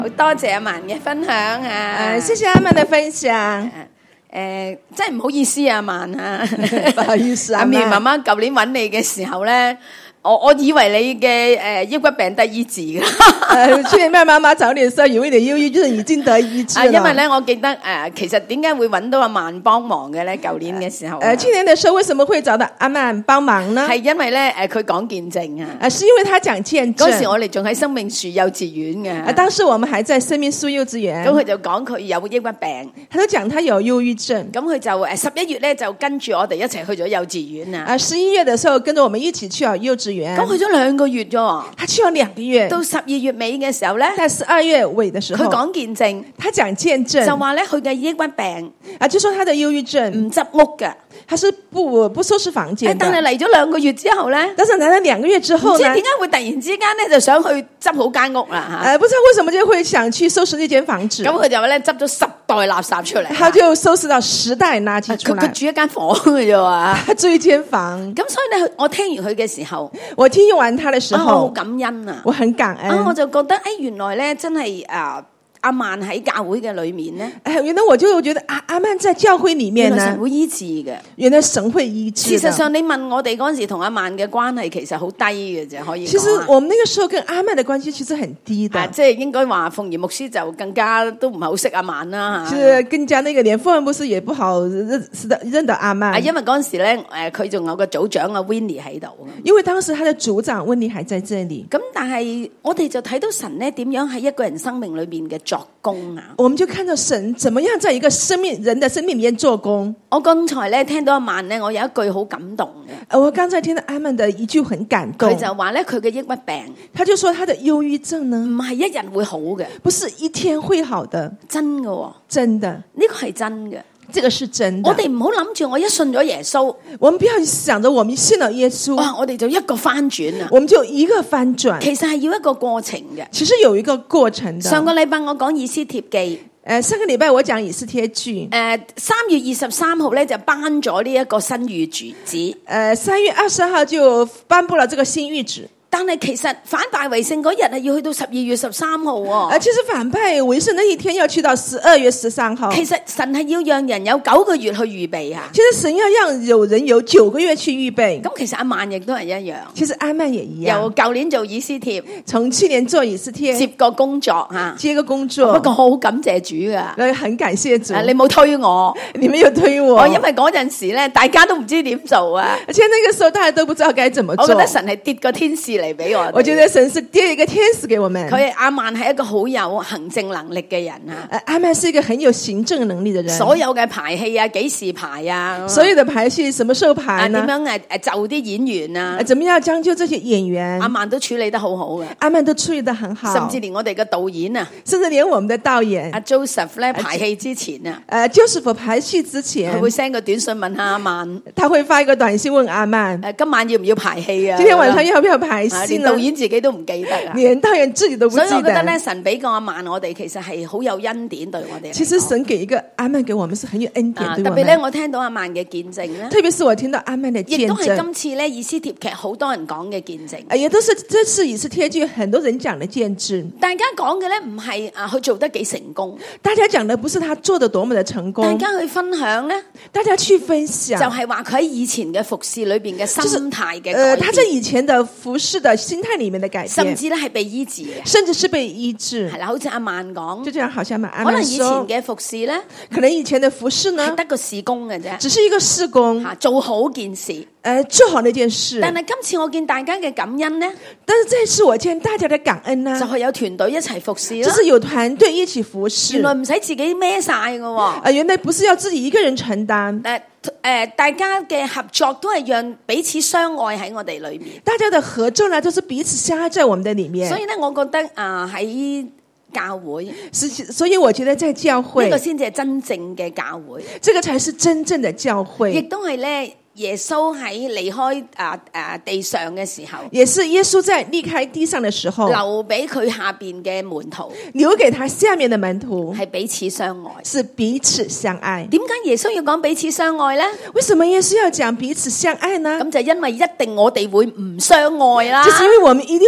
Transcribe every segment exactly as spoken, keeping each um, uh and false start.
好多謝阿曼嘅分享啊！ 呃，謝謝阿曼的分享。 誒、呃，真係唔好意思啊，曼啊， 不好意思， 阿苗媽媽舊年揾你嘅時候咧，我我以為你嘅誒抑鬱病得醫治㗎。 呃，去年麥媽媽找你嘅時候，以為你憂鬱症已經得醫治了。 啊，因為咧，我記得誒、呃，其實點解會揾到阿曼幫忙嘅咧？舊年嘅時候，誒、 呃，去年嘅時候為什麼會找到阿曼幫忙呢？ 係因為咧，誒，佢講見證啊。 啊，是因為他講見證。 嗰時我哋仲喺生命樹幼稚園嘅。 啊，當時我們還在生命樹幼稚園。 咁佢就講佢有抑鬱病， 他就講他有憂鬱症。 咁佢就誒十一月咧就跟住我哋一齊去咗幼稚園啊。 啊，十一月嘅時候跟着我們一起去咗幼稚園。 咁去咗兩個月啫。 他去咗兩個月。到十二月尾嘅時候咧， 在十二月尾嘅時候， 佢講見證， 他講見證， 就話咧佢嘅抑鬱病啊，就說他的憂鬱症唔執屋嘅， 他是不不收拾房間。 但係嚟咗兩個月之後咧， 但是嚟咗兩個月之後呢， 唔知點解會突然之間咧就想去執好間屋啦吓。 誒，不知道為什麼就會想去收拾呢間房子。 咁佢就話咧執咗十袋垃圾出嚟， 他就收拾到十袋垃圾出來。 佢佢住一間房嘅啫嘛， 他住一間房。 咁所以咧，我聽完佢嘅時候， 我聽完他嘅時候， 啊、我好感恩啊， 我很感恩。 啊、我就覺得誒、哎，原來咧真係啊。阿曼喺教會嘅裏面咧， 誒，原來我就覺得阿阿曼在教會裏面呢， 原來神會醫治嘅。 原來神會醫治。 事實上，你問我哋嗰陣時同阿曼嘅關係，其實好低嘅啫，可以講。 其實我們那個時候跟阿曼的關係其實很低的， 啊、即係應該話鳳儀牧師就更加都唔係好識阿曼啦。 其實更加那個連鳳儀牧師也不好認識得認得阿曼。 啊，因為嗰陣時咧，誒佢仲有個組長阿 Winnie 喺度。 因為當時他的組長 Winnie 還在這裡。 咁但係我哋就睇到神咧點樣喺一個人生命裏邊嘅作工啊。 我們就看到神怎麼樣在一個生命人的生命裏面做工。 我剛才咧聽到阿曼咧，我有一句好感動嘅。 我剛才聽到阿曼的一句很感動， 佢就話咧佢嘅抑鬱病， 他就說他的憂鬱症呢， 唔係一日會好嘅， 不是一天會好的， 真嘅、哦， 真的， 呢個係真嘅。 這個是真的。 我哋唔好諗住我一信咗耶穌， 我們不要想着我們信了耶穌， 哇！我哋就一個翻轉啊， 我們就一個翻轉。 其實係要一個過程嘅， 其實有一個過程的。 上個禮拜我講以斯帖記， 誒，上個禮拜我講以斯帖記， 誒，三月二十三號咧就頒咗呢一個新諭旨， 誒，三月二十號就頒布了這個新諭旨。 但係其實反敗為勝嗰日係要去到十二月十三號喎。 誒，其實反敗為勝那一天要去到十二月十三號。 其實神係要讓人有九個月去預備啊。 其實神要讓有人有九個月去預備。 咁其實阿曼亦都係一樣。 其實阿曼也一樣。 由舊年做以斯帖， 從去年做以斯帖接個工作吓， 接個工作。 不過好感謝主噶， 誒，很感謝主。 你冇推我， 你沒有推我。 我因為嗰陣時咧，大家都唔知點做啊。 而且那個時候大家都不知道該怎麼做。 我覺得神係跌個天使嚟俾我。 我覺得神是跌一個天使給我們。 佢阿曼係一個好有行政能力嘅人啊。 阿曼是一個很有行政能力的人。 所有嘅排戲啊，幾時排啊？ 所有的排戲什麼時候排呢？ 點樣誒誒就啲演員啊？ 怎麼樣將就這些演員？ 阿曼都處理得好好嘅。 阿曼都處理得很好。 甚至連我哋嘅導演啊， 甚至連我們的導演阿 Joseph 咧排戲之前啊， 誒 Joseph 排戲之前， 佢會 send 個短信問下阿曼， 他會發一個短信問阿曼， 誒今晚要唔要排戲啊？ 今天晚上要不要排戲？ 連導演自己都唔記得啊， 連導演自己都不記得。 所以我覺得咧，神俾個阿曼我哋，其實係好有恩典對我哋。 其實神給一個阿曼給我們是很有恩典，對我們。 特別咧，我聽到阿曼嘅見證咧， 特別是我聽到阿曼嘅見證， 亦都係今次咧以斯帖劇好多人講嘅見證， 也都是這次以斯帖劇很多人講嘅見證。 大家講嘅咧唔係啊，佢做得幾成功， 大家講的不是他做得多麼的成功， 大家去分享咧， 大家去分享， 就係話佢喺以前嘅服侍裏邊嘅心態嘅改變， 呃，他在以前的服侍的心態裏面的改變， 甚至咧係被醫治嘅， 甚至是被醫治。 係啦，好似阿曼講， 就這樣，好像阿曼可能以前嘅服侍咧， 可能以前的服侍呢， 係得個事工嘅啫， 只是一個事工， 吓做好件事，誒、 呃，做好那件事。 但係今次我見大家嘅感恩呢， 但是這次我見大家的感恩呢， 就係有團隊一齊服侍咯， 就是有團隊一起服侍， 原來唔使自己孭晒嘅， 啊、呃，原來不是要自己一個人承擔，誒、 呃、誒、呃，大家嘅合作都係讓彼此相愛喺我哋裏面， 大家的合作呢，都是彼此相愛在我們的裏面。 所以呢，我覺得啊喺。呃教會， 所以我覺得在教會呢個先至係真正嘅教會， 這個才是真正的教會， 亦都係咧耶穌喺離開啊啊地上嘅時候， 也是耶穌在離開地上的時候， 留俾佢下邊嘅門徒， 留給他下面的門徒係彼此相愛， 是彼此相愛。 點解耶穌要講彼此相愛呢？ 為什麼耶穌要講彼此相愛呢？ 咁就因為一定我哋會唔相愛啦， 就是因為我們一定會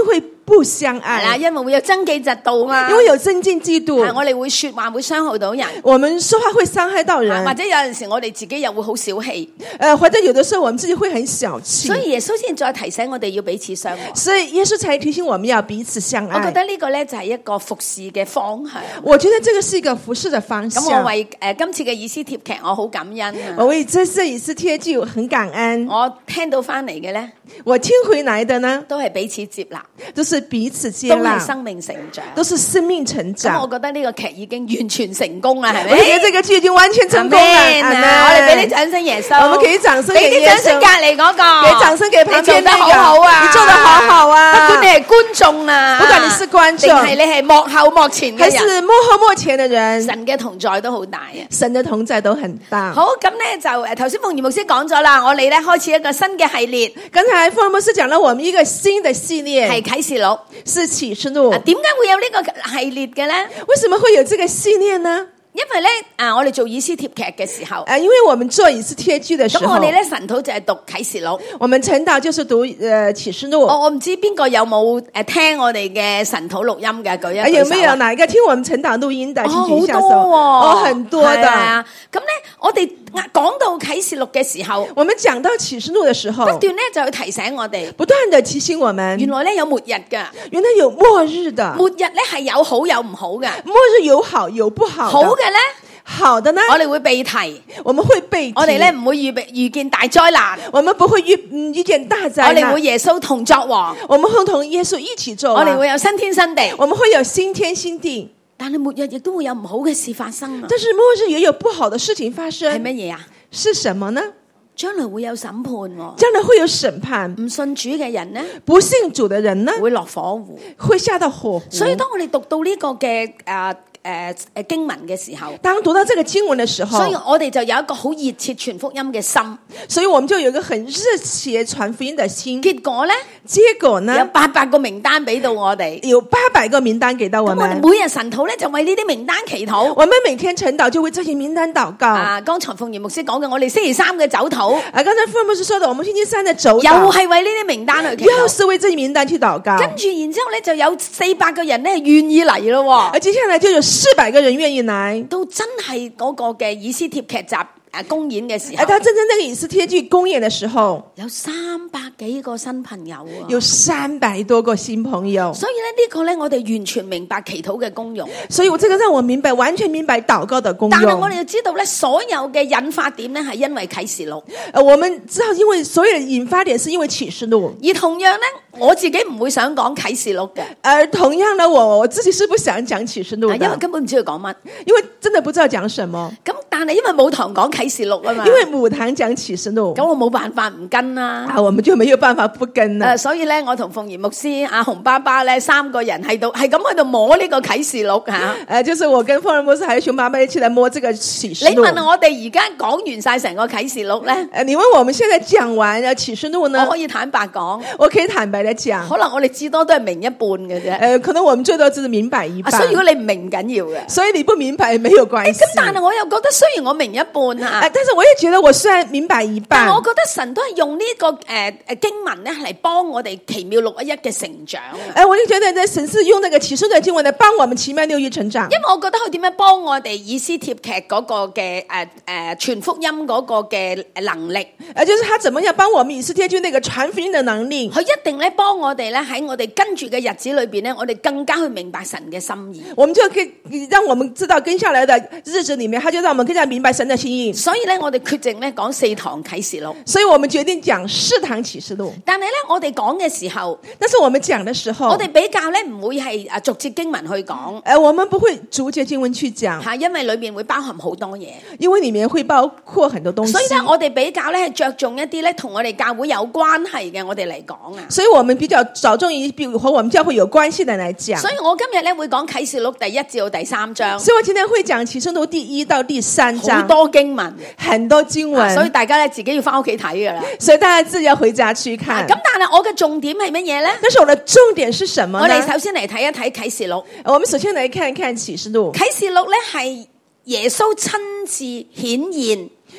不相係啦， 愛， 因為會有爭競嫉妒嘛。 因為有增進嫉妒， 係我哋會說話會傷害到人， 我們說話會傷害到人， 啊或者有陣時我哋自己又會好小氣， 呃，或者有的時候我們自己會很小氣所，以耶穌先再提醒我哋要彼此相愛。 所以耶穌才提醒我們要彼此相愛。 我覺得呢個咧就係一個服侍嘅方向。 我覺得這個是一個服侍的方咁我向。 為誒、呃、今次嘅以斯帖劇我好感恩啊！ 我為這次以斯帖劇很感恩。 我聽到翻嚟嘅咧我聽回來的呢， 都係彼此接納， 都是彼此接都係納， 生命成長。 都是生命成咁我長。 覺得呢個劇已經完全成功啦，係我覺得咪？ 這個劇已經完全成功了。 Amen 啊！ 阿我哋俾門啲掌聲耶穌， 我們給掌聲俾啲給耶穌掌聲隔離嗰個， 給掌聲給旁邊你做得那個好好啊！ 你做得好好啊不管你係觀眾啊， 不管你是觀眾定係你係幕後幕前嘅還人， 是幕後幕前的人， 神嘅同在都好大啊！ 神的同在都很大。 好，咁咧就誒頭先鳳儀牧師講咗啦，我哋咧開始一個新嘅系列， 剛才福爾摩斯講了我們一個新的系列， 係啟示錄。 是啟示錄。 啊，點解會有呢個系列嘅咧？ 為什麼會有這個系列呢？ 因為咧，啊，我哋做以斯帖劇嘅時候， 呃，因為我們做以斯帖劇的時候， 咁我哋咧神土就係讀啟示錄。 我們晨禱就是讀呃啟示錄。 我我唔知邊個有冇誒聽我哋嘅神土錄音嘅，舉一舉手啊。 呃有沒有哪一個聽我們晨禱錄音的？請哦， 舉一下手。 好多喎， 哦，很多的。 係啊，咁咧，我哋講到啟示錄嘅時候， 我們講到啟示錄的時候， 不斷咧就要提醒我哋， 不斷的提醒我們， 原來咧有末日㗎， 原來有末日的。 末日咧係有好有唔好嘅。 末日有好有不好的。 好嘅咧， 好的呢， 我哋會被提， 我們會被提。 我哋咧唔會預備遇見大災難， 我們不會遇嗯遇見大災我哋難。 會耶穌同作王， 我們會同耶穌一起做王。 我哋會有新天新地。 我們會有新天新地。 但係末日亦都會有唔好嘅事發生啊！ 但是末日也有不好的事情發係生。 乜嘢啊？ 是什麼呢？ 將來會有審判喎， 將來會有審判。 唔信主嘅人呢， 不信主的人呢， 會落火湖。 會下到火湖。 所以當我哋讀到呢個嘅誒誒誒經文嘅時候， 當讀到這個經文的時候， 所以我哋就有一個好熱切傳福音嘅心。 所以我們就有一個很熱切傳福音的心。 結果咧， 結果呢， 有八百個名單俾到我哋， 有八百個名單給到我咁我哋們。 每日神禱咧就為呢啲名單祈禱。 我們每天晨禱就為這些名單禱告。 啊，剛才鳳儀牧師講嘅，我哋星期三嘅走禱， 啊，剛才福爾摩斯說的，我們星期三的走又禱， 係為呢啲名單去祈禱。 又是為這些名單去禱告。 跟住然之後咧，就有四百個人咧願意嚟咯。 而接下來就有四百個人願意來。 到真係嗰個嘅以斯帖劇集誒公演嘅時而候， 他真正那個以斯帖劇公演的時候， 有三百幾個新朋友啊！ 有三百多個新朋友。 所以咧呢個咧，我哋完全明白祈禱嘅功用。 所以我這個讓我明白，完全明白禱告的功用。 但係我哋要知道咧，所有嘅引發點咧係因為啟示錄， 呃，我們知道，因為所有的引發點是因為啟示錄。 而同樣咧，我自己唔會想講啟示錄嘅， 而同樣呢，我我自己是不想講啟示錄啊因為的， 根本唔知佢講乜。 因為真的不知道講什麼。 咁但係因為母堂講啟示錄啊嘛， 因為母堂講啟示錄， 咁我冇辦法唔跟啦。 啊，我們就沒有辦法不跟了。 誒，所以咧，我同鳳儀牧師、阿洪爸爸咧，三個人喺度係咁喺度摸呢個啟示錄嚇。 呃，就是我跟鳳兒牧師還有熊爸爸一起來摸這個啟示錄。 你問我哋而家講完晒成個啟示錄咧， 呃，你問我們現在講完了啟示錄呢我？可以坦白講， 我可以坦白的講， 可能我哋至多都係明一半嘅啫。 呃，可能我們最多只是明白一啊， 半。 所以如果你唔明唔緊要嘅。 所以你不明白沒有關係。 咁但係我又覺得，雖然我明一半嚇， 呃，但是我也覺得我雖然明白一半， 但係我覺得神都係用呢、這個誒誒、呃、經文咧嚟幫我哋奇妙六一一嘅成長啊。 呃，我就覺得呢，神是用那個啟示錄的經文來幫我們奇妙六一成長。 因為我覺得佢點樣幫我哋以斯帖劇嗰個嘅誒誒傳福音嗰個嘅能力， 呃，就是他怎麼樣幫我們以斯帖劇那個傳福音的能力， 佢一定咧幫我哋咧喺我哋跟住嘅日子裏邊咧，我哋更加去明白神嘅心意。 我們就可以讓我們知道跟下來的日子裏面，他就讓我們更加明白神的心意。 所以咧，我哋決定咧講四堂啟示錄。 所以我們決定講四堂啟示錄。 但係咧，我哋講嘅時候， 但是我們講的時候， 我哋比較咧唔會係啊逐節經文去講， 呃，我們不會逐節經文去講， 吓，因為裏面會包含好多嘢。 因為裏面會包括很多東西。 所以咧，我哋比較咧係着重一啲咧同我哋教會有關係嘅，我哋嚟講啊。 所以我們比較着重於比如和我們教會有關係的來講。 所以我今日咧會講啟示錄第一至到第三章， 所以我今天會講啟示錄第一到第三章， 好多經文， 很多經文， 啊所以大家咧自己要翻屋企睇噶啦。 所以大家自己要回家去看。 咁但係我嘅重點係乜嘢咧？ 但是我的重點是什麼呢？ 我哋首先嚟睇一睇啟示錄。 我們首先來看一看啟示錄。 啟示錄咧係耶穌親自顯現，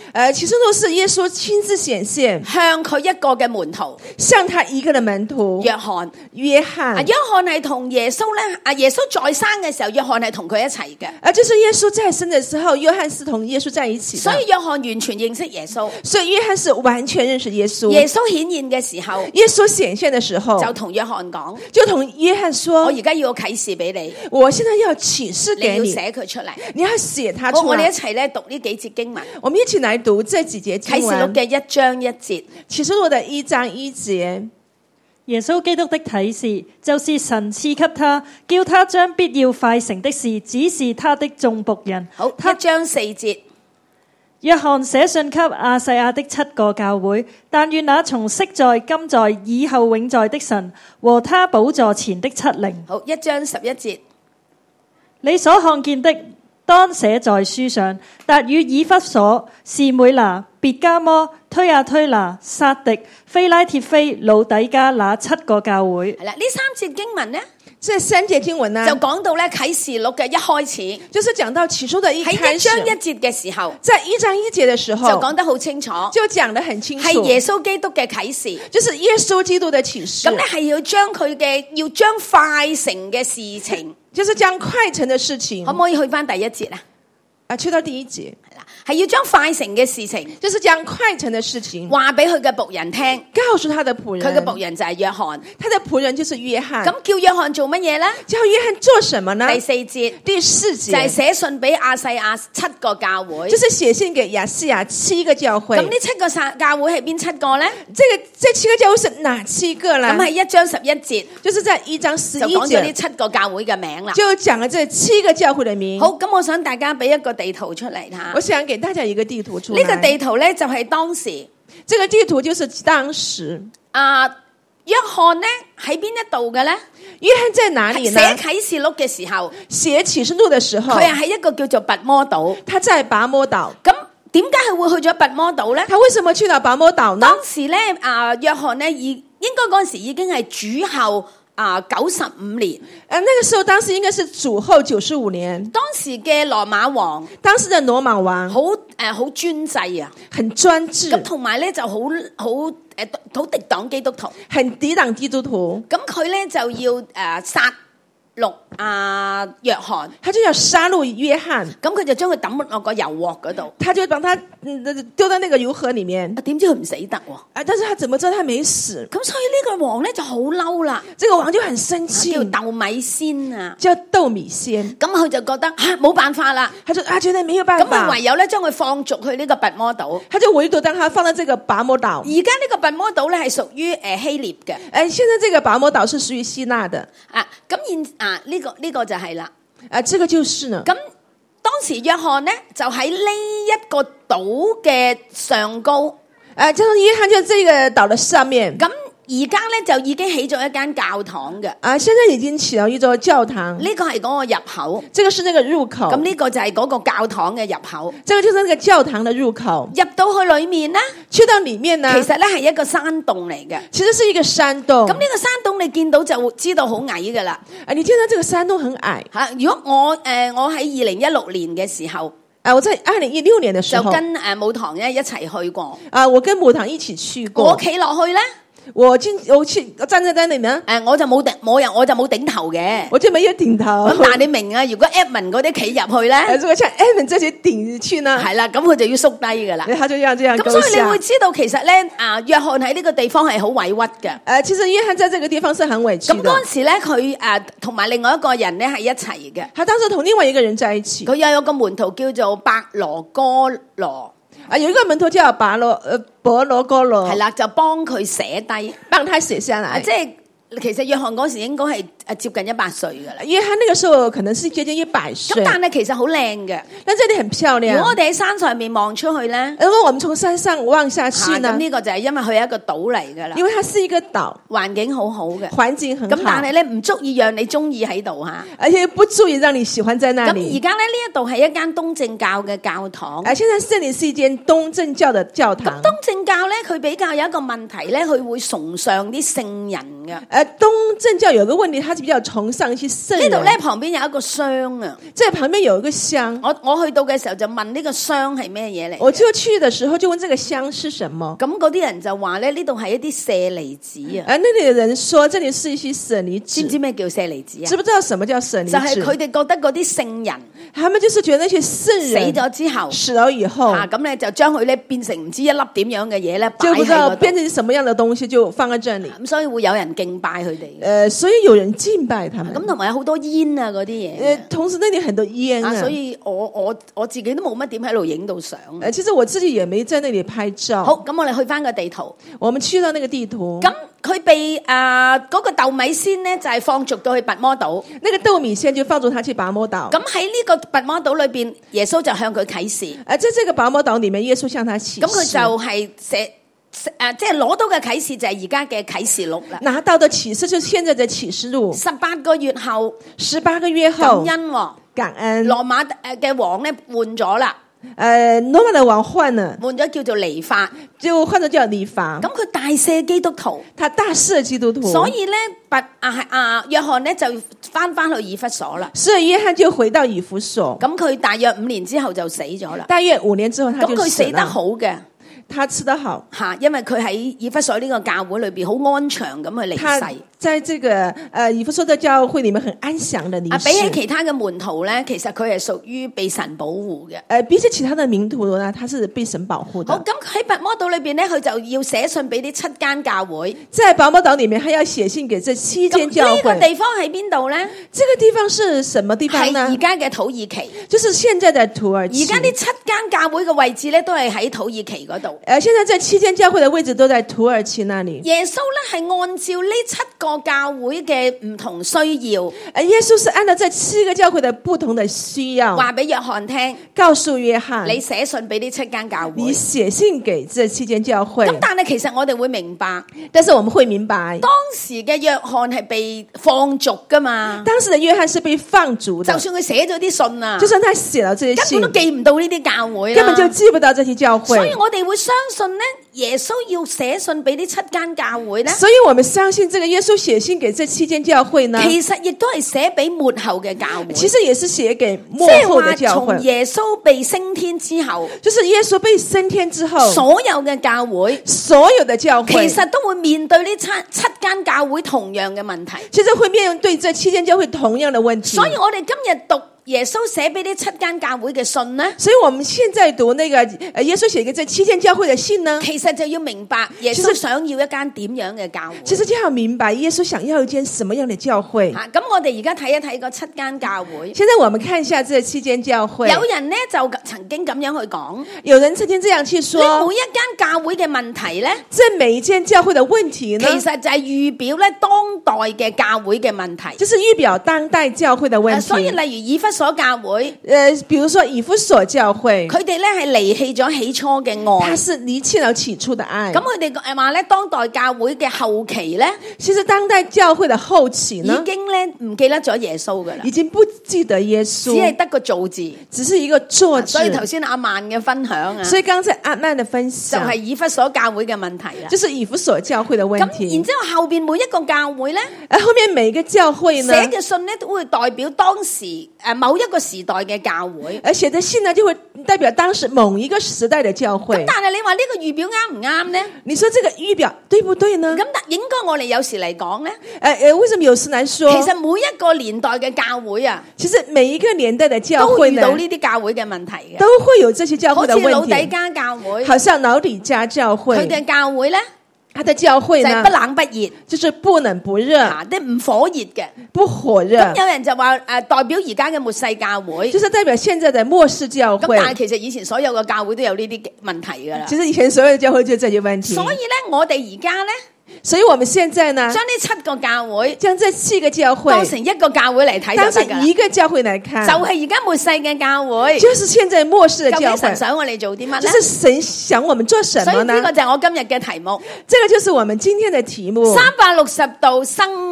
呃，啟示錄是耶穌親自顯現， 向佢一個嘅門徒向他一個的門徒約翰。 約啊， 翰。 約翰係同耶穌咧，啊耶穌在生嘅時候，約翰係同佢一齊嘅， 啊，就是耶穌在生的時候，約翰是同耶穌在一起的。 所以約翰完全認識耶穌。 所以約翰是完全認識耶穌。 耶穌顯現嘅時候， 耶穌顯現的時候， 就同約翰講： 就同約翰我說而家要個啟示俾你， 我現在要啟示你要給你， 寫佢出嚟。 你要寫它好， 出我哋一來。 齊咧讀呢幾節經文， 我們一起來讀這幾節經啟示錄文。 嘅一章一節。 啟示錄的一章一節， 耶穌基督的啟示，就是神賜給他，叫他將必要快成的事指示他的眾僕人。 好， 他一章四節。 約翰寫信給亞細亞的七個教會，但願那從昔在、今在、以後永在的神和他寶座前的七靈， 好，一章十一節。 你所看見的，當寫在書上。達與以弗所、士每拿、別加摩、推亞推拿、撒狄、非拉鐵非、老底加那七個教會。 係啦，呢三節經文呢， 這三節經文呢， 就講到咧啟示錄嘅一開始， 就是講到啟示錄的一喺開始， 一章一節嘅時候， 在一章一節的時候， 就講得好清楚， 就講得很清楚， 係耶穌基督嘅啟示。 就是耶穌基督的啟示。 咁咧係要將佢嘅要將快成嘅事情， 就是將快成的事情可，唔可以去翻第一節啊？ 啊，去到第一節， 係啦，係要將快成嘅事情就是將快成的事情話俾佢嘅僕人聽。 告訴他的僕人， 佢嘅僕人就係約翰。 他的僕人就是約翰。 咁叫約翰做乜嘢咧？ 叫約翰做什麼呢？ 第四節第四節就係寫信俾亞細亞七個教會。 就是寫信給亞細亞七個教會。 咁呢七個教會係邊七個咧？ 這個這七個教會是哪七個呢？ 咁係一章十一節， 就是在一章十一就講咗呢節七個教會嘅名啦。 就講了這七個教會的名。 好，咁我想大家俾一個地圖出嚟睇下。 我想給大家一個地圖出來。 呢個地圖咧就係當時， 這個地圖就是當時啊約翰咧喺邊一度嘅咧？ 約翰在哪裡呢？ 寫啟示錄嘅時候， 寫啟示錄的時候， 佢係喺一個叫做拔摩島。 他在拔摩島。 咁點解佢會去咗拔摩島咧？ 他為什麼去到拔摩島呢？ 當時咧啊約翰咧已應該嗰陣時已經係主後啊九十五年。 誒，那個時候當時應該是主後九十五年。 當時嘅羅馬王， 當時的羅馬王好誒好專制啊， 很專制， 咁同埋咧就好好誒好敵擋基督徒， 很抵擋基督徒。 咁佢咧就要誒、呃、殺戮啊約翰， 他就要殺戮約翰， 咁佢就將佢抌落個油鑊嗰度， 他就把他嗯丟到那個油河裡面。 啊點知佢唔死得喎？ 啊！但是他怎麼知道他沒死？ 咁所以呢個王咧就好嬲啦， 這個王就很生氣， 叫豆米仙啊， 叫豆米仙。 咁佢就覺得嚇冇、啊、辦法啦， 他就啊覺得沒有辦咁佢法， 唯有咧將佢放逐去呢個拔摩島。 他就唯獨將他放到這個拔摩島。 而家呢個拔摩島咧係屬於誒希臘嘅， 誒，現在這個拔摩島是屬於希臘的。 啊咁現啊呢、這個呢、這個就係啦。 啊，這個就是呢。 咁當時約翰呢，就喺呢一個島嘅上高， 誒，就約翰就這個島的上面。 咁而家咧就已經起咗一間教堂嘅， 啊，現在已經起了一座教堂。 呢個係嗰個入口， 這個是那個入口。 咁呢個就係嗰個教堂嘅入口。 這個就是那個教堂的入口。 入到去裏面呢， 去到裡面呢， 其實咧係一個山洞嚟嘅。 其實是一個山洞。 咁呢個山洞你見到就知道好矮噶啦。 啊，你見到這個山洞很矮。 吓，如果我誒、呃、我喺二零一六年嘅時候， 啊，我在二零一六年的時候就跟誒母堂咧一齊去過。 啊，我跟母堂一起去過。 我企落去咧。 我進我去我站在那裡呢， 誒，我就冇頂冇人，我就冇頂頭嘅， 我就沒有頂頭。 咁但係你明啊？如果 Edmond 嗰啲企入去咧， 如果像 Edmond 這些頂去呢， 係啦，咁佢就要縮低噶啦。 他就要這樣。 咁所以你會知道，其實咧，啊，約翰喺呢個地方係好委屈嘅。 誒，其實約翰在這個地方是很委屈的。 咁嗰陣時咧，佢誒同埋另外一個人咧係一齊嘅。 他當時同另外一個人在一起。 佢又有個門徒叫做伯羅哥羅。 啊，有一個門徒叫伯羅，呃，伯羅哥羅， 係啦，就幫佢寫低， 幫他寫下來。 啊、即係其實約翰嗰時應該係誒接近一百歲噶啦。 約翰那個時候可能是接近一百歲。 咁但係其實好靚嘅， 但這裡很漂亮。 如果我哋喺山上面望出去咧， 如果我們從山上望下去呢？ 咁呢個就係因為佢係一個島嚟噶啦。 因為它是一個島， 環境好好嘅， 環境很好。 咁但係咧唔足以讓你中意喺度吓， 而且不足以讓你喜歡在那裡。 咁而家咧呢一度係一間東正教嘅教堂。 啊，現在這裡是一間東正教的教堂。 東正教咧佢比較有一個問題咧，佢會崇尚啲聖人嘅。 誒、 而東正教有個問題，它是比較崇尚一些聖人。 呢度咧旁邊有一個箱啊， 在旁邊有一個箱。 我我去到嘅時候就問呢個箱係咩嘢嚟？ 我就去的時候就問這個箱是什麼？ 咁嗰啲人就話咧，呢度係一啲舍利子啊。 而那裏的人說，這裏是一些舍利子。 知唔知咩叫舍利子啊？ 知不知道什麼叫舍利子？ 就係佢哋覺得嗰啲聖人， 他們就是覺得那些聖人死咗之後， 死咗以後， 啊咁咧就將佢咧變成唔知一粒點樣嘅嘢咧，擺就不知道喺嗰度。 變成什麼樣的東西就放在這裏。 咁所以會有人敬拜佢哋。 呃，所以有人敬拜他們。 咁同埋有好多煙啊嗰啲嘢。 呃，同時那裏很多煙啊， 啊所以我我我自己都冇乜點喺度影到相。 呃，其實我自己也沒在那裏拍照。 好，咁我哋去翻個地圖。 我們去到那個地圖。 咁佢被啊嗰個豆米仙咧就係放逐到去拔摩島。 那個豆米仙就放逐他去拔摩島。 咁喺呢個拔摩島裏邊，耶穌就向佢啟示。 呃，在這個拔摩島裏面，耶穌向他啟示。 咁佢就係寫誒，即係攞到嘅啟示就係而家嘅啟示錄啦。 拿到的啟示就是現在的啟示錄。 十八個月後， 十八個月後， 感恩、哦， 感恩。 羅馬誒嘅王咧換咗啦。 誒，羅馬的王換了， 換咗叫做尼法， 就換咗叫尼法。 咁佢大赦基督徒， 他大赦基督徒， 所以咧，拔啊係啊，約翰咧就翻翻去以弗所啦。 所以約翰就回到以弗所。 咁佢大約五年之後就死咗啦。 大約五年之後，他就死了。 咁佢死得好嘅。 他吃得好吓，因為佢喺以弗所呢個教會裏邊好安詳咁去離世。 在這個誒以弗所的教會裏面很安詳的離世。 啊，比起其他嘅門徒咧，其實佢係屬於被神保護嘅。 誒，比起其他的門徒呢，他是被神保護的。 好，咁喺拔摩島裏邊咧，佢就要寫信俾啲七間教會。 在拔摩島裏面，他要寫信給這七間教會。 呢個地方喺邊度咧？ 這個地方是什麼地方呢？ 係而家嘅土耳其， 就是現在的土耳其。 而家呢七間教會嘅位置咧，都係喺土耳其嗰度。 誒，現在這七間教會的位置都在土耳其那裏。 耶穌咧係按照呢七個教會嘅唔同需要， 誒，耶穌是按照這七個教會的不同的需要， 話俾約翰聽， 告訴約翰， 你寫信俾呢七間教會， 你寫信給這七間教會。 咁但係其實我哋會明白， 但是我們會明白， 當時嘅約翰係被放逐噶嘛， 當時的約翰是被放逐的， 就算佢寫咗啲信啊， 就算他寫了這些信， 根本都記唔到呢啲教會， 根本就記不到這些教會。 所以我哋會相信呢，耶穌要寫信俾呢七間教會呢， 所以我們相信這個耶穌寫信給這七間教會呢， 其實亦都係寫俾末後嘅教會， 其實也是寫給末後的教會。 從耶穌被升天之後， 就是耶穌被升天之後， 所有嘅教會， 所有的教會， 其實都會面對呢七七間教會同樣嘅問題， 其實會面對這七間教會同樣的問題。 所以我哋今日讀耶穌寫俾呢七間教會嘅信呢， 所以我們現在讀那個耶穌寫給這七間教會的信呢， 其實就要明白耶穌想要一間點樣嘅教會。 其實就要明白耶穌想要一間什麼樣的教會。 吓，咁我哋而家睇一睇嗰七間教會。 現在我們看一下這七間教會。 有人呢就曾經咁樣去講， 有人曾經這樣去說， 呢每一間教會嘅問題呢， 這每一間教會的問題呢， 其實就係預表咧當代嘅教會嘅問題， 就是預表當代教會的問題。 所以例如以弗所教會， 誒，比如說以弗所教會， 佢哋咧係離棄咗起初嘅愛， 他是離棄了起初的愛。 咁佢哋誒話咧，當代教會嘅後期咧， 其實當代教會的後期呢， 已經咧唔記得咗耶穌噶啦， 已經不記得耶穌， 只係得個造字， 只是一個做字。 所以頭先阿曼嘅分享啊， 所以剛才阿曼的分享就係以弗所教會嘅問題啦， 就是以弗所教會的問題。 咁然之後後邊每一個教會咧， 誒，後面每一個教會呢， 寫嘅信咧都會代表當時誒某一個時代嘅教會， 而寫的信呢就會代表當時某一個時代的教會。 咁但係你話呢個預表啱唔啱呢？ 你說這個預表對不對呢？ 咁但應該我哋有時嚟講呢， 誒誒，為什麼有時來說？ 其實每一個年代嘅教會啊， 其實每一個年代的教會呢， 都遇到呢啲教會嘅問題嘅， 都會有這些教會的問題。 好似老底嘉教會， 好像老底嘉教會， 佢嘅教會呢， 他的教會呢， 就係不冷不熱， 就是不冷不熱， 啊，啲唔火熱嘅， 不火熱。 咁有人就話誒、呃，代表而家嘅末世教會， 就是代表現在的末世教會。 咁但係其實以前所有嘅教會都有呢啲問題噶啦。 其實以前所有嘅教會就有這些問題。 所以咧，我哋而家咧。 所以我們現在呢， 將呢七個教會， 將這七個教會當成一個教會嚟睇就得㗎啦， 當成一個教會來看， 就係而家末世嘅教會， 就是現在末世嘅教會。 究竟神想我哋做啲乜咧？ 就是神想我們做什麼呢？ 所以呢個就係我今日嘅題目。 這個就是我們今天的題目。 三百六十度生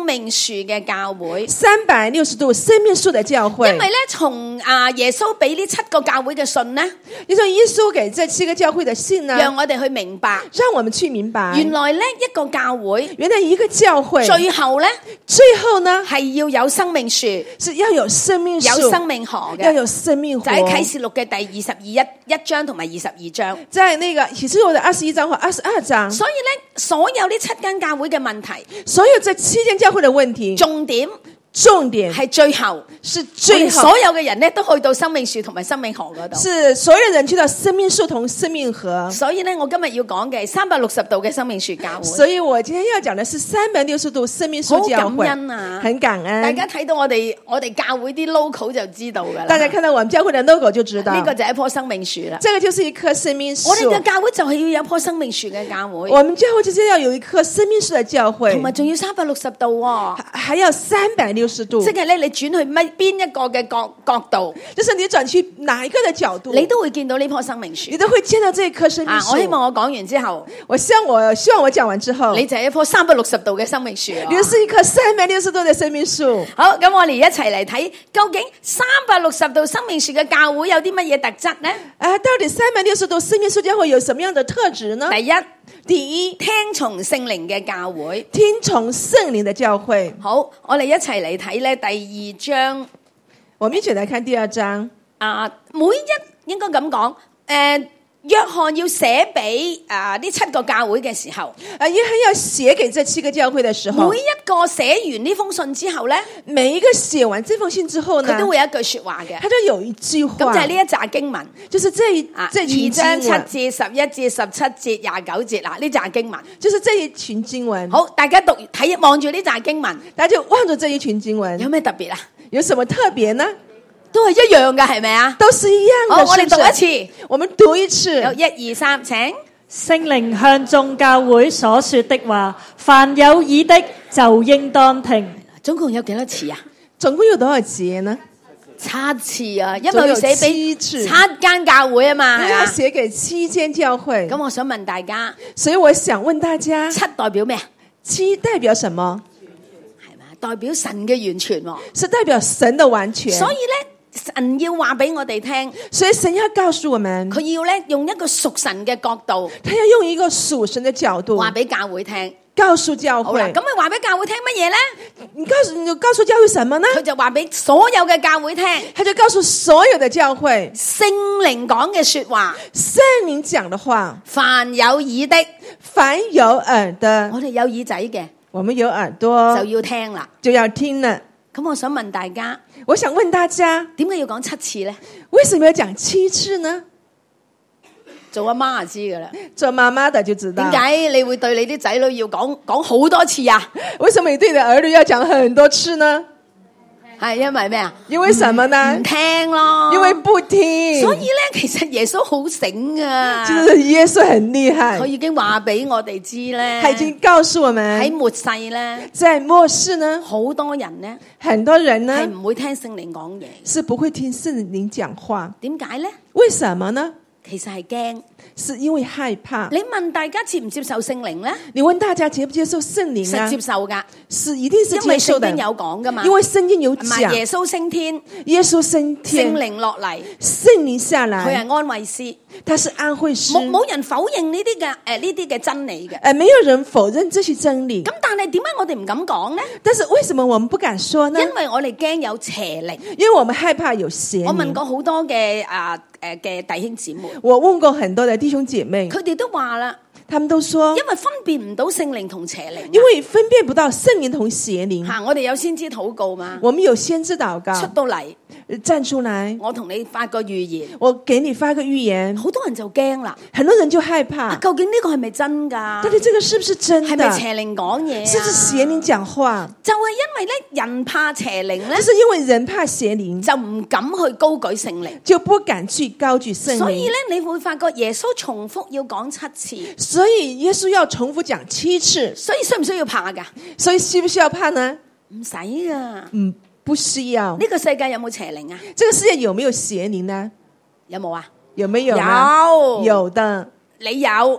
生命樹嘅教會。 三百六十度生命樹的教會。 因為咧，從啊耶穌俾呢七個教會嘅信呢， 因為耶穌給這七個教會的信呢， 讓我哋去明白， 讓我們去明白， 原來咧一個教會， 原來一個教會最後咧， 最後呢係要有生命樹， 是要有生命樹， 有生命河嘅， 要有生命河。 就喺啟示錄嘅第二十二一一章同埋二十二章， 在那個啟示錄的二十一章或二十二章。 所以咧，所有呢七間教會嘅問題， 所有這七間教會的問題， 重點。 重點係最後， 是最後， 所有嘅人咧都去到生命樹同埋生命河嗰度。 是所有人去到生命樹同生命河。 所以咧，我今日要講嘅三百六十度嘅生命樹教會。 所以我今天要講的是三百六十度生命樹教會。 好感恩啊， 很感恩。 大家睇到我哋我哋教會啲 logo 就知道噶啦。 大家看到我們教會的 logo 就知道， 呢個就係一棵生命樹啦。 這個就是一棵生命樹。 我哋嘅教會就係要有一棵生命樹嘅教會。 我們教會就是要有一棵生命樹的教會， 同埋仲要三百六十度喎， 還要三百六十度。 即係咧。你轉去乜邊一個嘅角角度， 就是你轉去哪一個的角度， 你都會見到呢棵生命樹， 你都會見到這棵生命樹。 啊，我希望我講完之後， 我希望我希望我講完之後， 你就係一棵三百六十度嘅生命樹， 你是一棵三百六十度的生命樹。 好，咁我哋一齊嚟睇，究竟三百六十度生命樹嘅教會有啲乜嘢特質呢？ 啊，到底三百六十度生命樹教會有什麼樣的特質呢？ 第一， 第一， 聽從聖靈嘅教會， 聽從聖靈的教會。 好，我哋一齊嚟睇咧第二章， 我們一起來看第二章。 啊，每一應該咁講，誒、呃，約翰要寫俾啊呢七個教會嘅時候， 啊，約翰要寫給這七個教會的時候， 每一個寫完呢封信之後咧， 每一個寫完這封信之後呢， 佢都會有一句說話嘅， 他就有一句話， 咁就係呢一紮經文， 就是這一啊這群二章七經文， 節、十一節、十七節、廿九節嗱，呢紮經文， 就是這一群經文。 好，大家讀睇望住呢紮經文， 大家就望住這一群經文， 有咩特別啊？ 有什麼特別呢？ 都係一樣嘅，係咪啊？ 都是一樣的。 好，我哋讀一次， 我們讀一次。 有一二三，請聖靈向眾教會所說的話，凡有耳的就應當聽。 總共有幾多次啊？ 總共有多少節呢？ 七次啊，因為要寫俾七間教會啊嘛， 要寫給七間教會。 咁我想問大家， 所以我想問大家， 七代表咩啊？ 七代表什麼？ 係嘛？代表神嘅完全喎， 是代表神的完全。 所以咧。神要話俾我哋聽， 所以神要告訴我們， 佢要咧用一個屬神嘅角度， 他要用一個屬神的角度話俾教會聽， 告訴教會。 咁佢話俾教會聽乜嘢咧？ 你告訴你告訴教會什麼呢？ 佢就話俾所有嘅教會聽， 他就告訴所有的教會， 聖靈講嘅說話， 聖靈講的話， 凡有耳的， 凡有耳的， 我哋有耳仔嘅， 我們有耳朵就要聽啦， 就要聽了。 咁我想問大家， 我想問大家， 點解要講七次呢？ 為什麼要講七次呢？ 做阿媽就知噶啦， 做媽媽的就知道。 點解你會對你啲仔女要講講好多次啊？ 為什麼你對你的兒女要講很多次呢？ 係因為咩啊？ 因為什麼呢？ 唔聽咯， 因為不聽。 所以咧，其實耶穌好醒啊， 其實耶穌很厲害， 佢已經話俾我哋知咧， 他已經告訴我們喺末世咧， 在末世呢， 好多人呢， 很多人呢係唔會聽聖靈講嘢， 是不會聽聖靈講話。 點解咧？ 為什麼呢？ 其實係驚， 是因為害怕。 你問大家接唔接受聖靈咧？ 你問大家接不接受聖靈啊？ 是接受噶， 是一定是接受的。 因為聖經有講噶嘛， 因為聖經有講， 耶穌升天， 耶穌升天， 聖靈落嚟， 聖靈下來， 佢係安慰師， 他是安慰師。 冇冇人否認呢啲嘅誒呢啲嘅真理嘅， 誒，沒有人否認這些真理。 咁但係點解我哋唔敢講呢？ 但是為什麼我們不敢說呢？ 因為我哋驚有邪靈， 因為我們害怕有邪靈。 我問過好多嘅啊誒嘅弟兄姊妹， 我問過很多的弟兄姐妹， 佢哋都話啦， 他們都說， 因為分辨唔到聖靈同邪靈， 因為分辨不到聖靈同邪靈。 吓，我哋有先知禱告嘛， 我們有先知禱告， 出到嚟站出來， 我同你發個預言， 我給你發個預言， 好多人就驚啦， 很多人就害怕， 究竟呢個係咪真噶？ 到底這個是不是真的？ 係咪邪靈講嘢啊？ 是不是邪靈講話？ 就係因為咧人怕邪靈咧， 就是因為人怕邪靈， 就唔敢去高舉聖靈， 就不敢去高舉聖靈。 所以咧你會發覺耶穌重複要講七次， 所以耶穌要重複講七次。 所以需唔需要怕噶？ 所以需不需要怕呢？ 唔使噶， 嗯，不需要。 呢個世界有冇邪靈啊？ 這個世界有沒有邪靈呢？ 有冇啊？ 有沒有呢？ 有， 有的。 你有，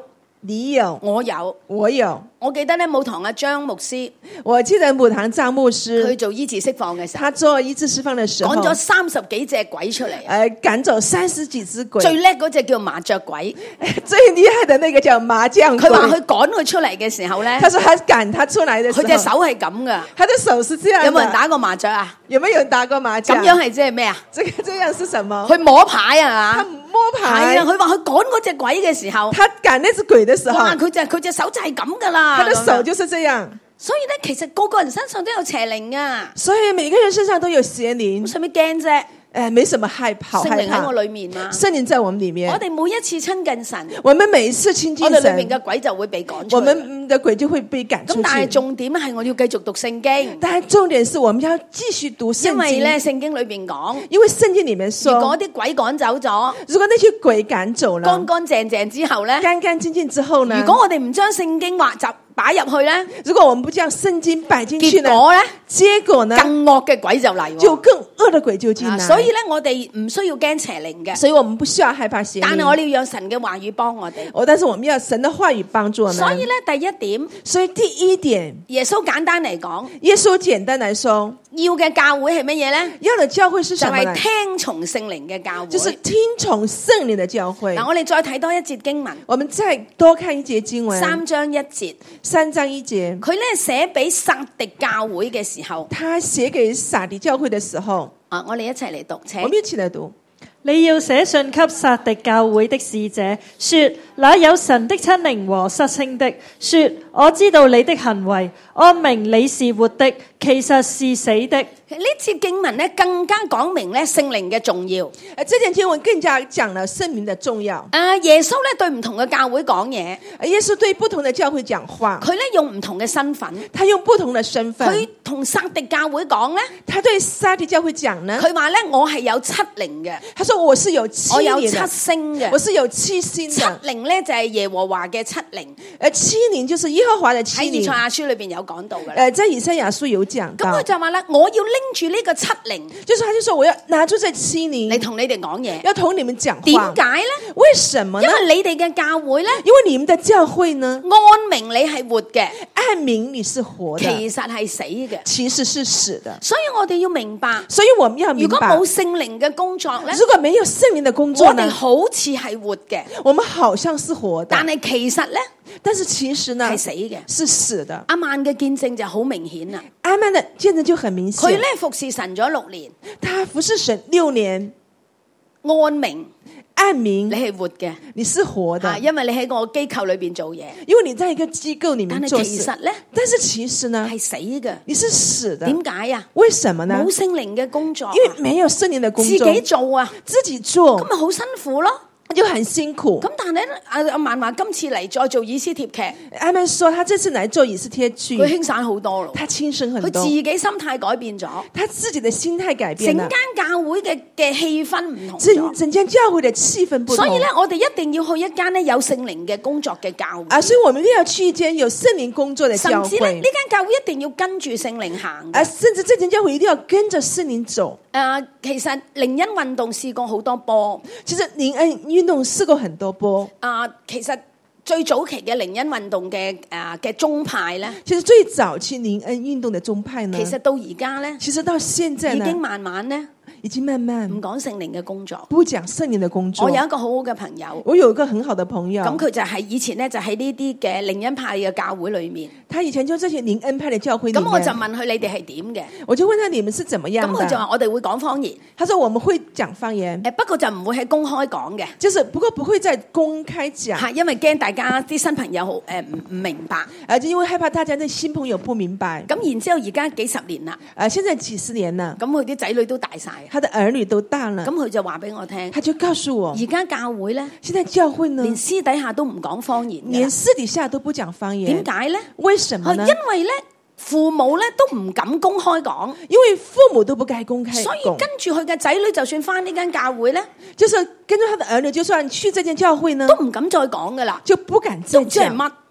你有， 我有。 我有。 我記得咧，母堂阿張牧師， 我記得母堂張牧師， 佢做醫治釋放嘅時候， 他做醫治釋放嘅時候， 趕咗三十幾隻鬼出嚟。 誒，趕走三十幾隻鬼。 最叻嗰隻叫麻雀鬼， 最厲害的那個叫麻將鬼。 佢話佢趕佢出嚟嘅時候咧， 他說他趕他出來嘅時候， 佢隻手係咁噶。 他的手是這樣的。 有冇人打過麻雀啊？ 有沒有人打過麻將？ 咁樣係即係咩啊？ 這個這樣是什麼？ 佢摸牌啊嘛。 摸牌。 係啊，佢話佢趕嗰隻鬼嘅時候， 他趕那隻鬼嘅時候， 哇！佢隻佢隻手就係咁噶啦。 他的手就是這樣。 所以咧，其實個個人身上都有邪靈啊。 所以每個人身上都有邪靈。 使乜驚啫？ 誒，沒什麼害怕。 聖靈喺我裏面嘛。 聖靈在我們裏面。 我哋每一次親近神， 我們每一次親近神， 我哋裏面嘅鬼就會被趕出。 我們的鬼就會被趕出去。 咁但係重點係我要繼續讀聖經。 但係重點是我們要繼續讀聖經。 因為咧，聖經裏邊講， 因為聖經裏面說， 如果啲鬼趕走咗， 如果那些鬼趕走了， 乾乾淨淨之後咧， 乾乾淨淨之後呢？ 如果我哋唔將聖經話就擺入去咧， 如果我們不將聖經擺進去呢？ 結果咧， 結果呢？ 更惡嘅鬼就嚟， 就更惡的鬼就進來。 啊、所以咧，我哋唔需要驚邪靈嘅， 所以我們不需要害怕邪靈。 但係我哋要讓神嘅話語幫我哋。 哦，但是我們要神的話語幫助我們。 所以咧，第一點， 所以第一點， 耶穌簡單嚟講， 耶穌簡單嚟說， 要嘅教會係乜嘢咧？ 要的教會是什麼呢？ 就係、是、聽從聖靈嘅教會， 就是聽從聖靈的教會。 嗱，我哋再睇多一節經文， 我們再多看一節經文， 三章一節， 三章一節。 佢咧寫俾撒狄教會嘅時候， 他寫給撒狄教會嘅時候， 啊，我哋一齊嚟讀，請我們一起來讀。 你要寫信給撒狄教會的使者，說：那有神的親靈和失稱的，說我知道你的行為，按明你是活的，其實是死的。 呢節經文咧更加講明咧聖靈嘅重要。 誒，這件經文更加講了聖靈的重要。 誒，耶穌咧對唔同嘅教會講嘢， 耶穌對不同的教會講話， 佢咧用唔同嘅身份， 他用不同的身份。 佢同撒狄教會講咧， 他對撒狄教會講呢， 佢話咧我係有七靈嘅， 他說我是有七靈， 我有七星嘅， 我是有七星的。 七靈咧就係耶和華嘅七靈， 誒，七靈就是耶和華的七靈。 喺以賽亞書裏邊有講到嘅。 誒，在以賽亞書有講到。 咁佢就話啦，我要拎住呢個七靈， 就是他就說我要拿出這七靈嚟同你哋講嘢， 要同你們講話。 點解咧？ 為什麼呢？ 因為你哋嘅教會咧， 因為你們的教會呢， 按明你係活嘅， 按明你是活的， 其實係死嘅， 其實是死的。 所以我哋要明白， 所以我們要明白， 如果冇聖靈嘅工作咧， 如果沒有聖靈的工作呢， 我哋好似係活嘅， 我們好像是活的， 但係其實咧， 但是其實呢係死嘅， 是死的。 阿曼嘅見證就好明顯啦， 阿曼的見證就很明顯， 佢咧服侍神咗六年， 他服侍神六年， 按明。 按明你係活嘅， 你是活的， 因為你喺個機構裏邊做嘢， 因為你在一個機構裏面做事。 但係其實咧， 但是其實呢係死嘅， 你是死的。 點解啊？ 為什麼呢？ 冇聖靈嘅工作， 因為沒有聖靈的工作， 自己做啊， 自己做， 咁咪好辛苦咯。 就很辛苦。 咁但係咧，阿阿曼話今次嚟再做以斯帖劇， 阿曼說他這次來做以斯帖劇， 佢輕省好多咯， 他輕省很多， 佢自己心態改變咗， 他自己的心態改變了， 整間教會嘅嘅氣氛唔同整咗， 整間教會的氣氛不同。 所以咧，我哋一定要去一間咧有聖靈嘅工作嘅教會啊，所以我們一定要去一間有聖靈工作的教會， 甚至咧呢間教會一定要跟住聖靈行啊，甚至這間教會一定要跟着聖靈走。 誒、呃，其實靈恩運動試過好多波， 其實靈恩運動試過很多波。 啊、呃，其實最早期嘅靈恩運動嘅誒嘅宗派咧， 其實最早期靈恩運動嘅宗派呢， 其實到而家咧， 其實到現在呢， 已經慢慢咧。 已經慢慢唔講聖靈嘅工作， 不講聖靈嘅工作。 我有一個好好嘅朋友， 我有一個很好的朋友， 咁佢就係以前咧就喺呢啲嘅靈恩派嘅教會裏面。 他以前就這些靈恩派嘅教會裏面。 咁我就問佢：你哋係點嘅？ 我就問他：你們是怎麼樣的？ 咁佢就話：我哋會講方言。 他說：我們會講方言。 誒，不過就唔會喺公開講嘅， 就是不過不會在公開講， 係因為驚大家啲新朋友好誒唔唔明白， 誒就因為害怕大家啲新朋友不明白。 咁然之後而家幾十年啦， 誒，現在幾十年啦， 咁佢啲仔女都大晒， 他的兒女都大了， 咁佢就話俾我聽， 他就告訴我， 而家教會咧， 現在教會呢， 連私底下都唔講方言， 連私底下都不講方言， 點解咧？ 為什麼呢？ 因為咧父母咧都唔敢公開講， 因為父母都不該公開講， 所以跟住佢嘅仔女就算返呢間教會咧， 就是跟住他的兒女就算去這間教會呢， 都唔敢再講噶啦， 就不敢再講乜。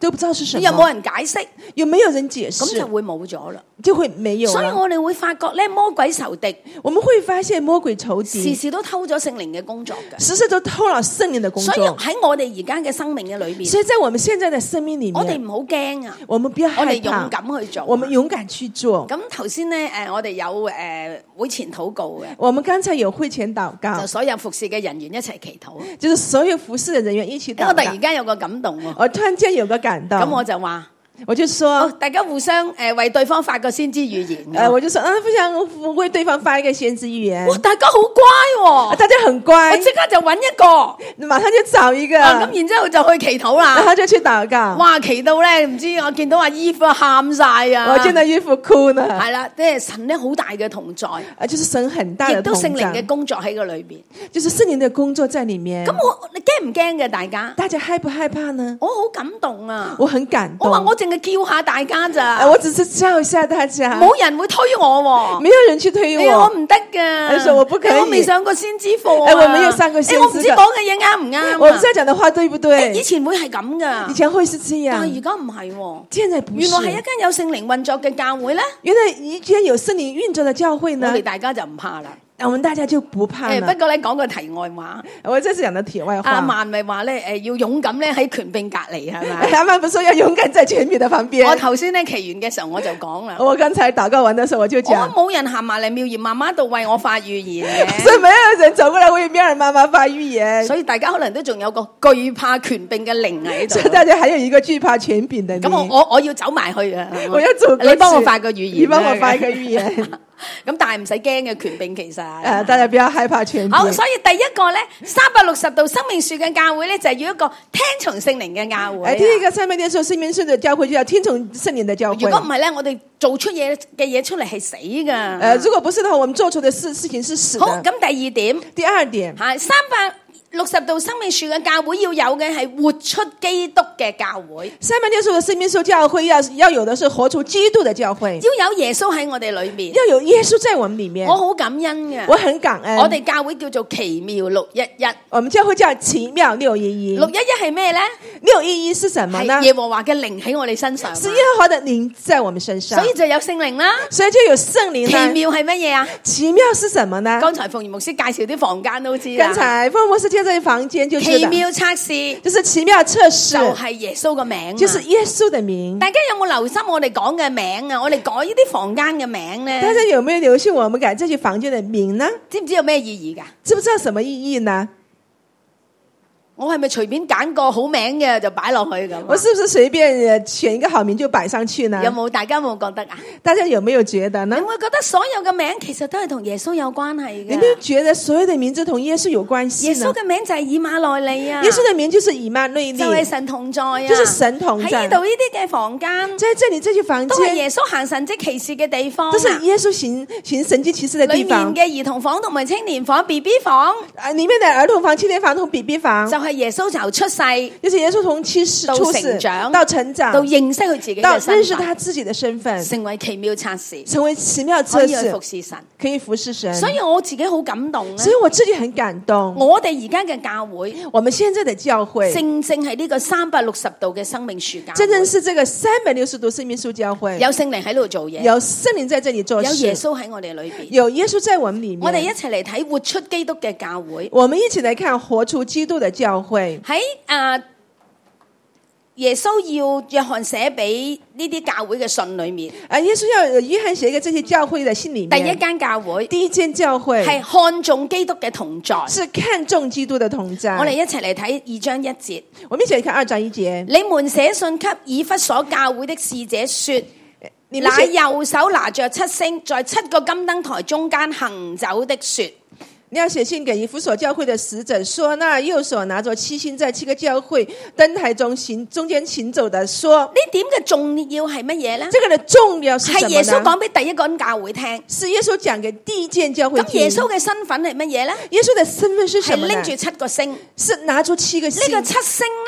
都不知道是什麼， 有冇人解釋？ 有沒有人解咁就釋， 會冇咗啦。 就會沒有了。 所以我哋會發覺咧，魔鬼仇敵我們會發現魔鬼仇時敵時都偷咗聖靈嘅工作嘅。 時時都偷了聖靈的工所以作。 喺我哋而家嘅生命嘅裏邊， 所以在我們現在的生命裏面， 我哋唔好驚啊！ 我們不要我哋勇害怕， 敢去做啊。 我們勇敢去做。 咁頭先咧，誒，我哋有誒會前禱告嘅， 我們剛才有會前禱告就，所有服侍嘅人員一齊祈禱。 就是所有服侍的人員一起禱告因為我突。然間有個感動喎， 我突然間有個感動， 咁我就話， 我就說， 哦，大家互相誒為對方發個先知預言。 呃，我就說，嗯，不想為對方發一個先知預言。 哇，大家好乖喎， 大家很乖我，即刻就揾一個， 馬上就找一個， 啊咁然之後就去祈禱然啦。 後就去禱告。 哇，祈到咧，唔知我見到阿姨夫喊晒啊！ 我見到衣服哭呢， 係啦，即係神咧好大嘅同在， 啊，就是神很大亦的同都聖靈嘅在， 工作喺個裏邊。 就是聖靈的工作在裏面。 咁我你驚唔驚嘅？大家， 大家害不害怕呢？ 我好感動啊！ 我很感動。 我話我淨係叫下大家咋啊，，我只是叫一下大家， 冇人會推我喎。 沒有人去推哎呀我我。 唔得噶， 哎說我不可以哎我未上過先知課啊， 哎我沒有上過先知課哎我唔知講嘅嘢啱唔啱啊。 我不知道講的話對不哎以對？ 前會係咁噶以，前會是這樣， 但係而家唔係喎。 現在不是。 原來係一間有聖靈運作嘅教會咧， 原來一間有聖靈運作的教會我呢哋，大家就唔怕啦。 我們大家就不怕誒， 了不。過咧講個題外話， 我這是講的題外話。 阿曼咪話咧，誒要勇敢咧喺權柄隔離係咪？ 阿曼不是說要勇敢在權柄的旁邊。 我頭先咧祈完嘅時候我就講啦， 我剛才禱告完的時候我就我講， 冇人行埋嚟妙言媽媽度為我發預言嘅。 所以沒有人走過來為妙兒媽媽發預言， 所以大家可能都仲有個懼怕權柄嘅靈喺所以度。 大家還有一個懼怕權柄的靈。 咁我我我要走埋去啊！ 我要走過去你幫我發個預言， 你幫我發一個預言。 咁但係唔使驚嘅權柄其實。 誒，大家不要害怕權柄。 好，所以第一個咧，三百六十度生命樹嘅教會咧，就係要一個聽從聖靈嘅教會啊。 誒，第一個三百六十度生命樹的教會就要聽從聖靈的教會。 如果唔係咧，我哋做出嘢嘅嘢出嚟係死噶。 誒，如果不是的話，我們做出的事事情是死的。 好，咁第二點第二點， 係三百六十度生命樹嘅教會要有嘅係活出基督嘅教會， 三百六十度生命樹教會要要有的是活出基督的教會， 要有耶穌喺我哋裏面。 要有耶穌在我們裏面。 我好感恩嘅， 我很感恩。 我哋教會叫做奇妙六一一。 我們教會叫奇妙六一一。 六一一係咩咧？ 六一一是什麼呢係？耶和華嘅靈喺我哋身上， 是耶和華的靈在我們身上， 所以就有聖靈啦。 所以就有聖靈奇啦。 妙係乜嘢啊？ 奇妙是什麼呢？ 剛才馮賢牧師介紹啲房間都知啦。 剛才福摩斯介紹房間就知道， 奇妙測試就是奇妙測試， 就係耶穌嘅名啊， 就是耶穌的名。 大家有冇留心我哋講嘅名啊？我哋改呢啲房間嘅名大咧， 家有沒有留心我們改這些房間的名呢？ 知唔知有咩意義噶？ 知不知道什麼意義呢？ 我係咪隨便揀個好名嘅就擺落去咁啊？ 我是不是隨便選一個好名就擺上去呢？ 有冇大家有冇覺得啊？ 大家有沒有覺得呢你？會覺得所有嘅名其實都係同耶穌有關係你有沒有嘅？ 覺得所有的名字同耶穌有關係耶穌呢？ 嘅名就係以馬內利啊， 耶穌的名就是以馬內利， 就係神同在啊， 就是神同在喺呢度呢啲嘅房間， 在這裏這些房都係間耶穌行神蹟奇事嘅地方啊， 都是耶穌行行神蹟奇事的裏面地方。 嘅兒童房同埋青年房 B B 房， 啊，裏面的兒童房、青年房同 B B 房就，係耶穌就出世就是耶穌從出世到出世成長到成長到認識佢自己到嘅身認識份， 他自己的身份， 成為奇妙測試， 成為奇妙測可以去服試， 侍神。 可以服侍神。 所以我自己好感動所以咧。 我自己很感動。 我哋而家嘅教會， 我們現在的教會， 正正係呢個三百六十度嘅生命樹教會， 真正是這個三百六十度生命樹教會， 有聖靈喺度做嘢， 有聖靈在這裏做有耶事， 穌喺我哋裏邊。 有耶穌在我們裏面。 我哋一齊嚟睇活出基督嘅教會。 我們一起來看活出基督的教會。 喺啊、呃耶穌要約翰寫俾呢啲教會嘅信裏面， 啊，耶穌要約翰寫給這些教會的信裏面， 第一間教會第一間教會係看重基督嘅同在。 是看重基督的同在。 我哋一齊嚟睇二章一節。 我們一起來看二章一節。 你們寫信給以弗所教會的使者說：那你們寫右手拿着七星，在七個金燈台中間行走的說。 你要寫信給以弗所教會的使者說，那右手拿着七星，在七個教會燈台中行中間行走的說。 呢點嘅重要係乜嘢呢？ 這個的重要是什麼呢？ 係耶穌講俾第一個間教會聽。 是耶穌講給第一間教會聽。 咁耶穌嘅身份係乜嘢呢？ 耶穌的身份是什麼呢？ 係拎住七個星。 是拿出七個星。 呢個七星呢？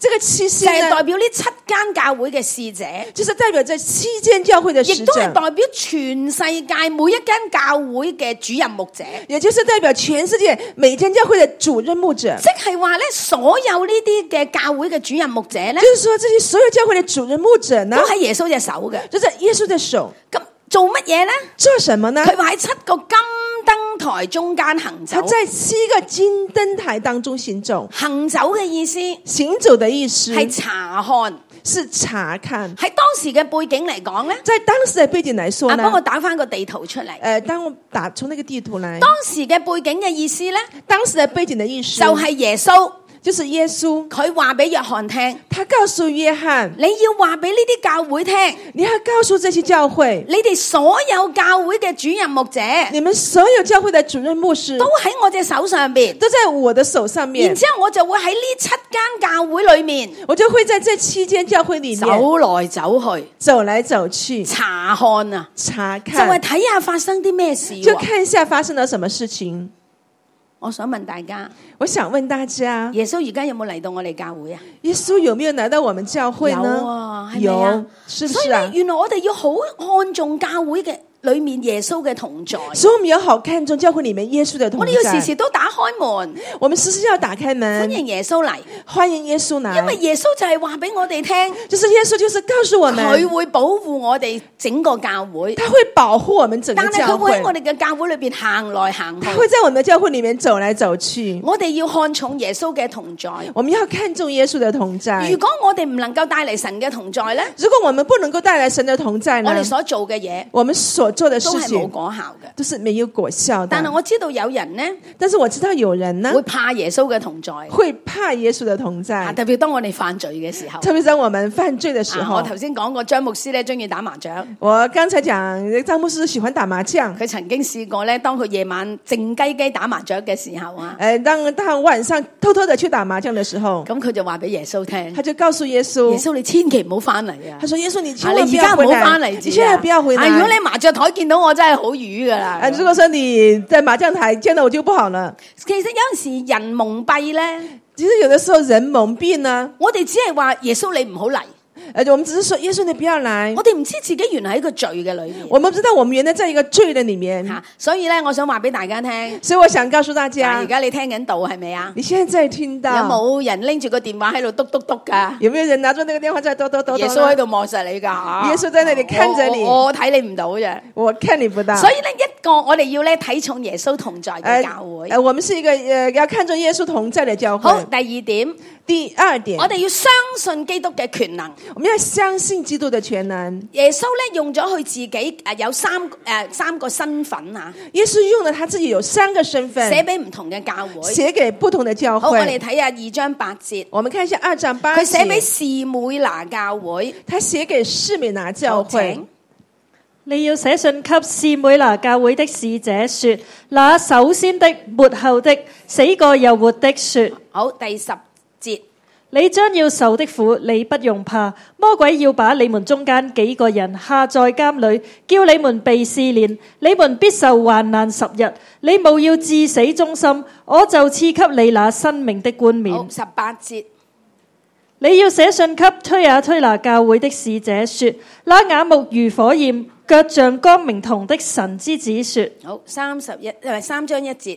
這個七星就係代呢， 表呢七間教會嘅使者， 就是代表這七間教會的使亦都係者， 代表全世界每一間教會嘅主任牧者。 也就是代表全世界每間教會的主任牧者。 即係話咧，所有呢啲嘅教會嘅主任牧者咧， 就是說，這些所有教會的主任牧者呢都，喺耶穌隻手嘅。 就在耶穌的手， 咁做乜嘢咧？ 做什麼呢？ 佢話喺七個金燈台中間行走他。在七個金燈台當中行走。 行走嘅意思行走的意思係查看。 是查看。 喺當時嘅背景嚟講咧， 在當時的背景來說啊，幫我呢， 打翻個地圖出嚟。 呃，當我打出那個地圖來， 當時嘅背景嘅意思咧， 當時的背景的意思就係耶穌， 就是耶穌， 佢話俾約翰聽， 他告訴約翰， 你要話俾呢啲教會聽， 你要告訴這些教會， 你哋所有教會嘅主任牧者你們所有教會的主任牧師都喺我隻手上邊。 都在我的手上面然，之後我就會喺呢七間教會裏面我就會在這七間教會裏面走來走去， 走來走去， 查看啊， 查就係看， 睇下發生啲咩事喎。 就看一下發生了什麼事情。 我想問大家， 我想問大家， 耶穌而家有冇嚟到我哋教會啊？ 耶穌有沒有來到我們教會呢？ 有啊，係咪有啊？ 是不所以咧是啊？， 原來我哋要好看重教會嘅裏面耶穌嘅同在。 所以我們要好看重教會裏面耶穌的同我哋要時在。 時都打開門， 我們時時要打開歡門， 迎耶穌嚟， 歡迎耶穌來。 因為耶穌就係話俾我哋聽， 就是耶穌就是告訴我佢們， 會保護我哋整個教會， 他會保護我們整個但係教會佢會喺，我哋嘅教會裏邊行來行去他。會在我們的教會裏面走來走去。 我哋要看重耶穌嘅同在。 我們要看重耶穌的同在如。果我哋唔能夠帶嚟神嘅同在咧， 如果我們不能夠帶來神的同在呢我哋，所做嘅嘢我們所做的都係冇事情果效嘅。 都是沒有果效的。 但係我知道有人呢但是我知道有人呢會怕耶穌嘅同在， 會怕耶穌的同啊在， 特別當我哋犯罪嘅時候。 特別在我們犯罪的時候。 啊我頭先講過張牧師咧中意打麻將， 我剛才講張牧師喜歡打麻將。 佢曾經試過咧，當佢夜晚靜雞雞打麻將嘅時候啊， 誒，當當晚上偷偷的去打麻將的時候， 咁佢就話俾耶穌聽， 他就告訴耶穌耶，穌你千祈唔好翻嚟啊！ 他說：耶穌，你千啊， 萬不你而家唔好要回來， 翻嚟住啊， 你千萬不要回來。 啊如果你麻雀台見到我，真係好瘀噶啦。 啊，如果說你在麻將台見到我就不好了。 其實有陣時人蒙蔽咧， 其實有的時候人蒙蔽呢， 我哋只係話耶穌你唔好嚟， 呃，我們只是說耶穌你不要來。 我哋唔知自己原來喺個罪嘅裏面我們不知道我們原來在一個罪的裏面， 吓，所以咧，我想話俾大家聽， 所以我想告訴大啊家而，家你聽緊道係咪啊？ 你現在在聽有到冇人拎住個電話喺度篤篤篤噶？ 有沒有人拿住那個電話在哆哆哆哆呢？ 耶穌喺度望實你噶，啊耶穌在那裡看着你我我我睇你唔到啫。 我看你不到。 所以咧，一個我哋要咧睇重耶穌同在嘅教會。 呃，我們是一個呃要看重耶穌同在的教會。 好，第二點， 第二點， 我哋要相信基督嘅權能。 我們要相信基督的全能。 耶穌咧用咗佢自己誒有三誒、呃、三個身份啊， 耶穌用了他自己有三個身份， 寫俾唔同嘅教會。 寫給不同的教好，我哋會。 睇下二章八節， 我們看一下二章八佢寫俾節， 士每拿教會。 他寫給士美拿教好會請。 你要寫信給士每拿教會的使者說：那首先的、末後的、死過又活的說， 好，第十節， 你將要受的苦，你不用怕。魔鬼要把你們中間幾個人下在監裏，叫你們被試煉，你們必受患難十日。你務要至死忠心，我就賜給你那生命的冠冕。 好，十八節， 你要寫信給推雅推拿教會的使者說：那眼目如火焰，腳像光明銅的神之子說。 好，三十一，誒三章一節，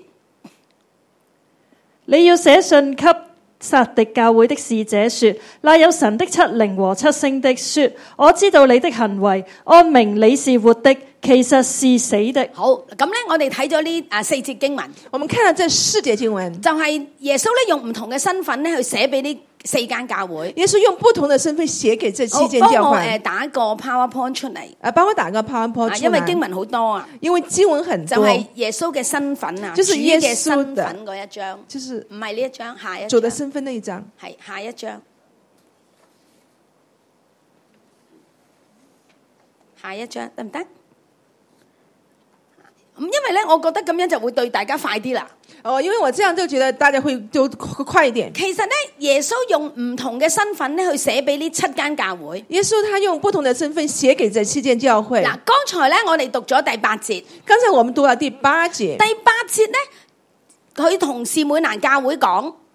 你要寫信給撒狄教會的使者說：那有神的七靈和七星的說，我知道你的行為，按明你是活的，其實是死的。 好，咁咧我哋睇咗呢啊四節經文， 我們看了這四節經文， 就係、是、耶穌咧用唔同嘅身份咧去寫俾呢四間教會。 耶穌用不同的身份寫給這七好， 間教幫我誒會。 打個 PowerPoint 出嚟， 啊，幫我打個 PowerPoint 啊出來， 因為經文好多啊， 因為經文很多， 就係、是、耶穌嘅身份啊， 就是主耶穌嘅身的份嗰一張， 就是唔係呢一張，下一張主的身份那一章。 係下一張，下一張得唔得？咁因為咧，我覺得咁樣就會對大家快啲啦。 哦，因為我這樣就覺得大家會就快一點。 其實咧，耶穌用唔同嘅身份咧去寫俾呢七間教會。 耶穌他用不同的身份寫給這七間教會。 嗱，剛才咧我哋讀咗第八節， 剛才我們讀到第八節， 第八節咧佢同士每拿教會講，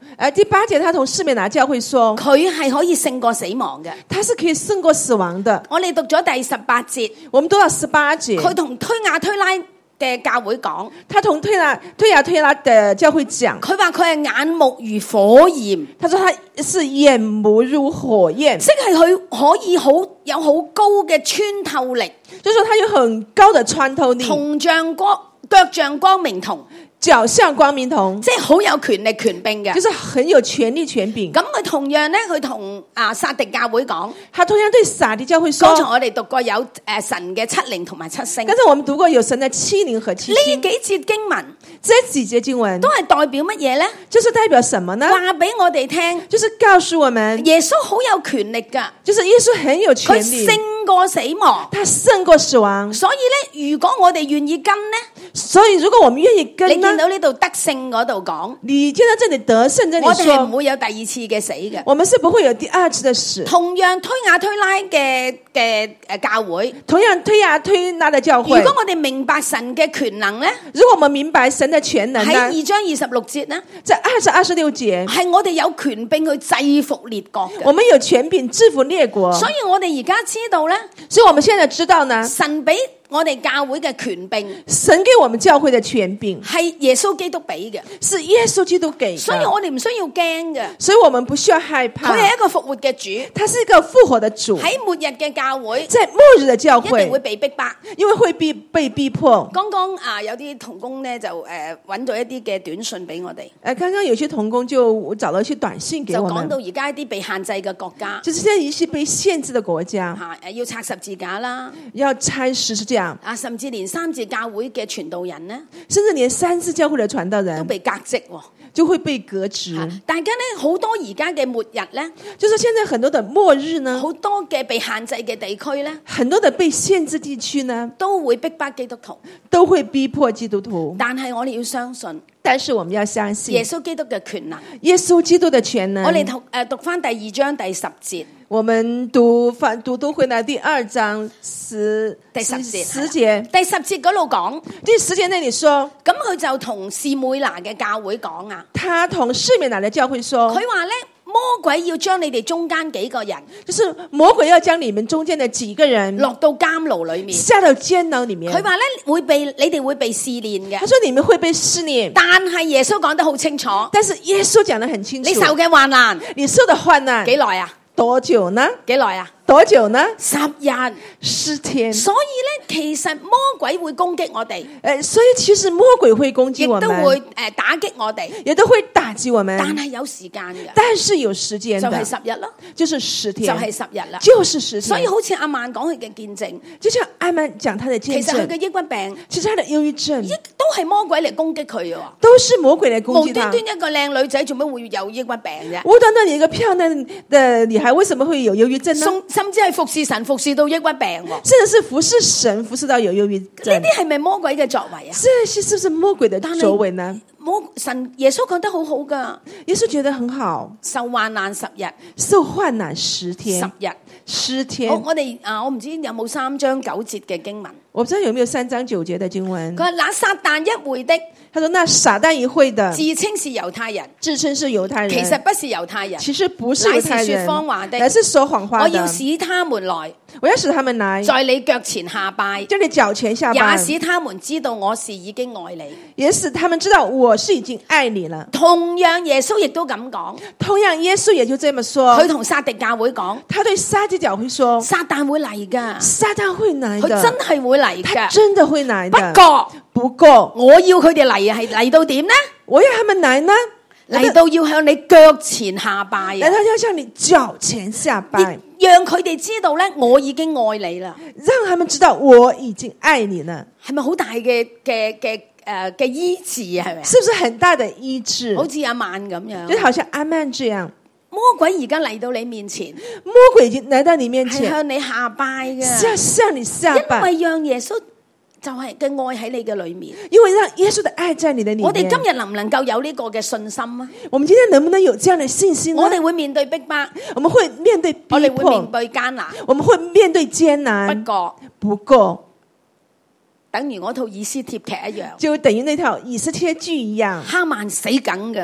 呃，第八節，他同士美拿教會說， 佢係可以勝過死亡嘅。 他是可以勝過死亡的。 我哋讀咗第十八節， 我們讀到十八節， 佢同推雅推拉嘅教會講， 他同推拉推雅推拉的教會講， 佢話佢係眼目如火焰， 他說他是眼目如火焰， 即係佢可以好有好高嘅穿透力， 就是說他有很高的穿透力， 銅像光腳像光明銅， 腳像光明銅， 即係好有權力權柄嘅， 就是很有權力權柄。 咁佢同樣咧，佢同啊撒狄教會講， 他同樣對撒狄教會說， 剛才我哋讀過有誒、呃、神嘅七靈同埋七星， 剛才我們讀過有神的七靈和七星。 呢幾節經文， 這幾節經文都係代表乜嘢咧？ 就是代表什麼呢？ 話俾我哋聽， 就是告訴我們， 耶穌好有權力噶， 就是耶穌很有權力， 佢勝過死亡， 他勝過死亡。 所以咧，如果我哋願意跟呢， 所以如果我們願意跟呢， 你見到呢度得勝嗰度講， 你見到這裏得勝這裏我哋係唔說， 會有第二次嘅死嘅。 我們是不會有第二次的死。 同樣推雅推拉嘅嘅誒教會， 同樣推雅推拉的教會， 如果我哋明白神嘅權能咧， 如果我們明白神的權能喺呢， 二章二十六節咧， 在二十二十六節， 係我哋有權柄去制服列國嘅。 我們有權柄制服列國。 所以我哋而家知道咧， 所以我們現在知道呢， 神俾我哋教會嘅權柄， 神給我們教會的權柄係耶穌基督俾嘅， 是耶穌基督給的， 所以我哋唔需要驚嘅。 所以我們不需要害怕。 佢係一個復活嘅主， 他是一個復活的主， 喺末日嘅教會， 在末日的教一定會會， 被逼迫。 因為會被被逼迫。 剛剛啊，有啲同工咧就誒揾到一啲嘅短信俾我哋， 呃，剛剛有些同工就找了一些短信給就我們， 講到而家一啲被限制嘅國家就是現在一些被限制的國家嚇誒要拆十字架啦， 要拆十字架， 啊甚至連三字教會嘅傳道人咧甚至連三次教會的傳道都人被革職喎。 就會被革職。 嚇大家咧好多而家嘅末日咧， 就是現在很多的末日呢， 好多嘅被限制嘅地區咧， 很多的被限制地區呢， 都會逼迫基督徒。 都會逼迫基督徒。 但係我哋要相信但是我們要相信耶穌基督嘅權能。 耶穌基督的權能。 我哋讀誒讀翻第二章第十節， 我們讀翻讀讀回來第二章十第十節十節第十節嗰度講， 第十節那裡說， 咁佢就同士每拿嘅教會講啊， 他同士美拿的教會說， 佢話咧魔鬼要將你哋中間幾個人就是魔鬼要將你們中間的幾個人落到監牢裏面。 下到監牢裡面。 佢話咧會被你哋會被試煉嘅， 他說你們會被試煉， 但係耶穌講得好清楚， 但是耶穌講得很清楚， 你受嘅患難你受的患難幾耐啊？ 多久呢？ 幾耐啊？ 多久呢？ 十日。 十天。 所以咧，其實魔鬼會攻擊我哋， 誒，所以其實魔鬼會攻擊亦我們， 都會誒打擊我哋， 也都會打擊我們， 但係有時間嘅， 但是有時間的， 就係十日咯， 就是十天， 就係十日啦， 就是十天。 所以好似阿曼講佢嘅見證， 就像阿曼講他的見證， 其實佢嘅抑鬱病， 其實他的憂鬱症亦都係魔鬼嚟攻擊佢嘅喎。 都是魔鬼來攻擊他。 無端端一個靚女仔做乜會有抑鬱病啫？ 無端端你一個漂亮的女孩，為什麼會有憂鬱症呢？ 甚甚至係服侍神服侍到抑鬱病喎。 甚至是服侍神服侍到有憂鬱症， 呢啲係咪魔鬼嘅作為啊？ 這些是不是魔鬼的作為呢？ 魔神耶穌講得好好噶， 耶穌覺得很好， 受患難十日， 受患難十天， 十日十天。 好，我哋啊，我唔知有冇三章九節嘅經文。 我不知道有沒有三章九節的經文。 佢話那撒旦一會的， 他說那撒旦一會的， 自稱是猶太人， 自稱是猶太人， 其實不是猶太人， 其實不是猶太人， 乃是說謊話的， 乃是說謊話的。 我要使他們來， 我要使他們來， 在你腳前下拜， 在你腳前下拜， 也使他們知道我是已經愛你， 也使他們知道我是已經愛你了。 同樣耶穌亦都咁講， 同樣耶穌也就這麼說。 佢同撒狄教會講， 他對撒狄教會說， 撒旦會嚟噶， 撒旦會來的， 佢真係會嚟他噶。 真的會來的。 不過不過， 我要佢哋嚟係嚟到點呢？ 我要他們來呢？ 嚟到要向你腳前下拜啊！ 來到要向你腳前下拜， 讓佢哋知道咧，我已經愛你啦。 讓他們知道我已經愛你了。 係咪好大嘅嘅嘅誒嘅醫治啊？係咪？ 是不是很大的醫治？ 好似阿曼咁樣， 就好像阿曼這樣。 魔鬼而家嚟到你面前， 魔鬼已經來到你面前， 係向你下拜嘅， 是要向你下拜， 因為讓耶穌就係嘅愛喺你嘅裏面， 因為讓耶穌的愛在你的裏面。 我哋今日能唔能夠有呢個嘅信心啊？ 我們今天能不能有這樣的信心呢？ 我哋會面對逼迫， 我們會面對逼迫， 我哋會面對艱難， 我們會面對艱難。 不過， 不過， 等於嗰套以斯帖劇一樣， 就等於那套以斯帖劇一樣， 哈曼死梗嘅。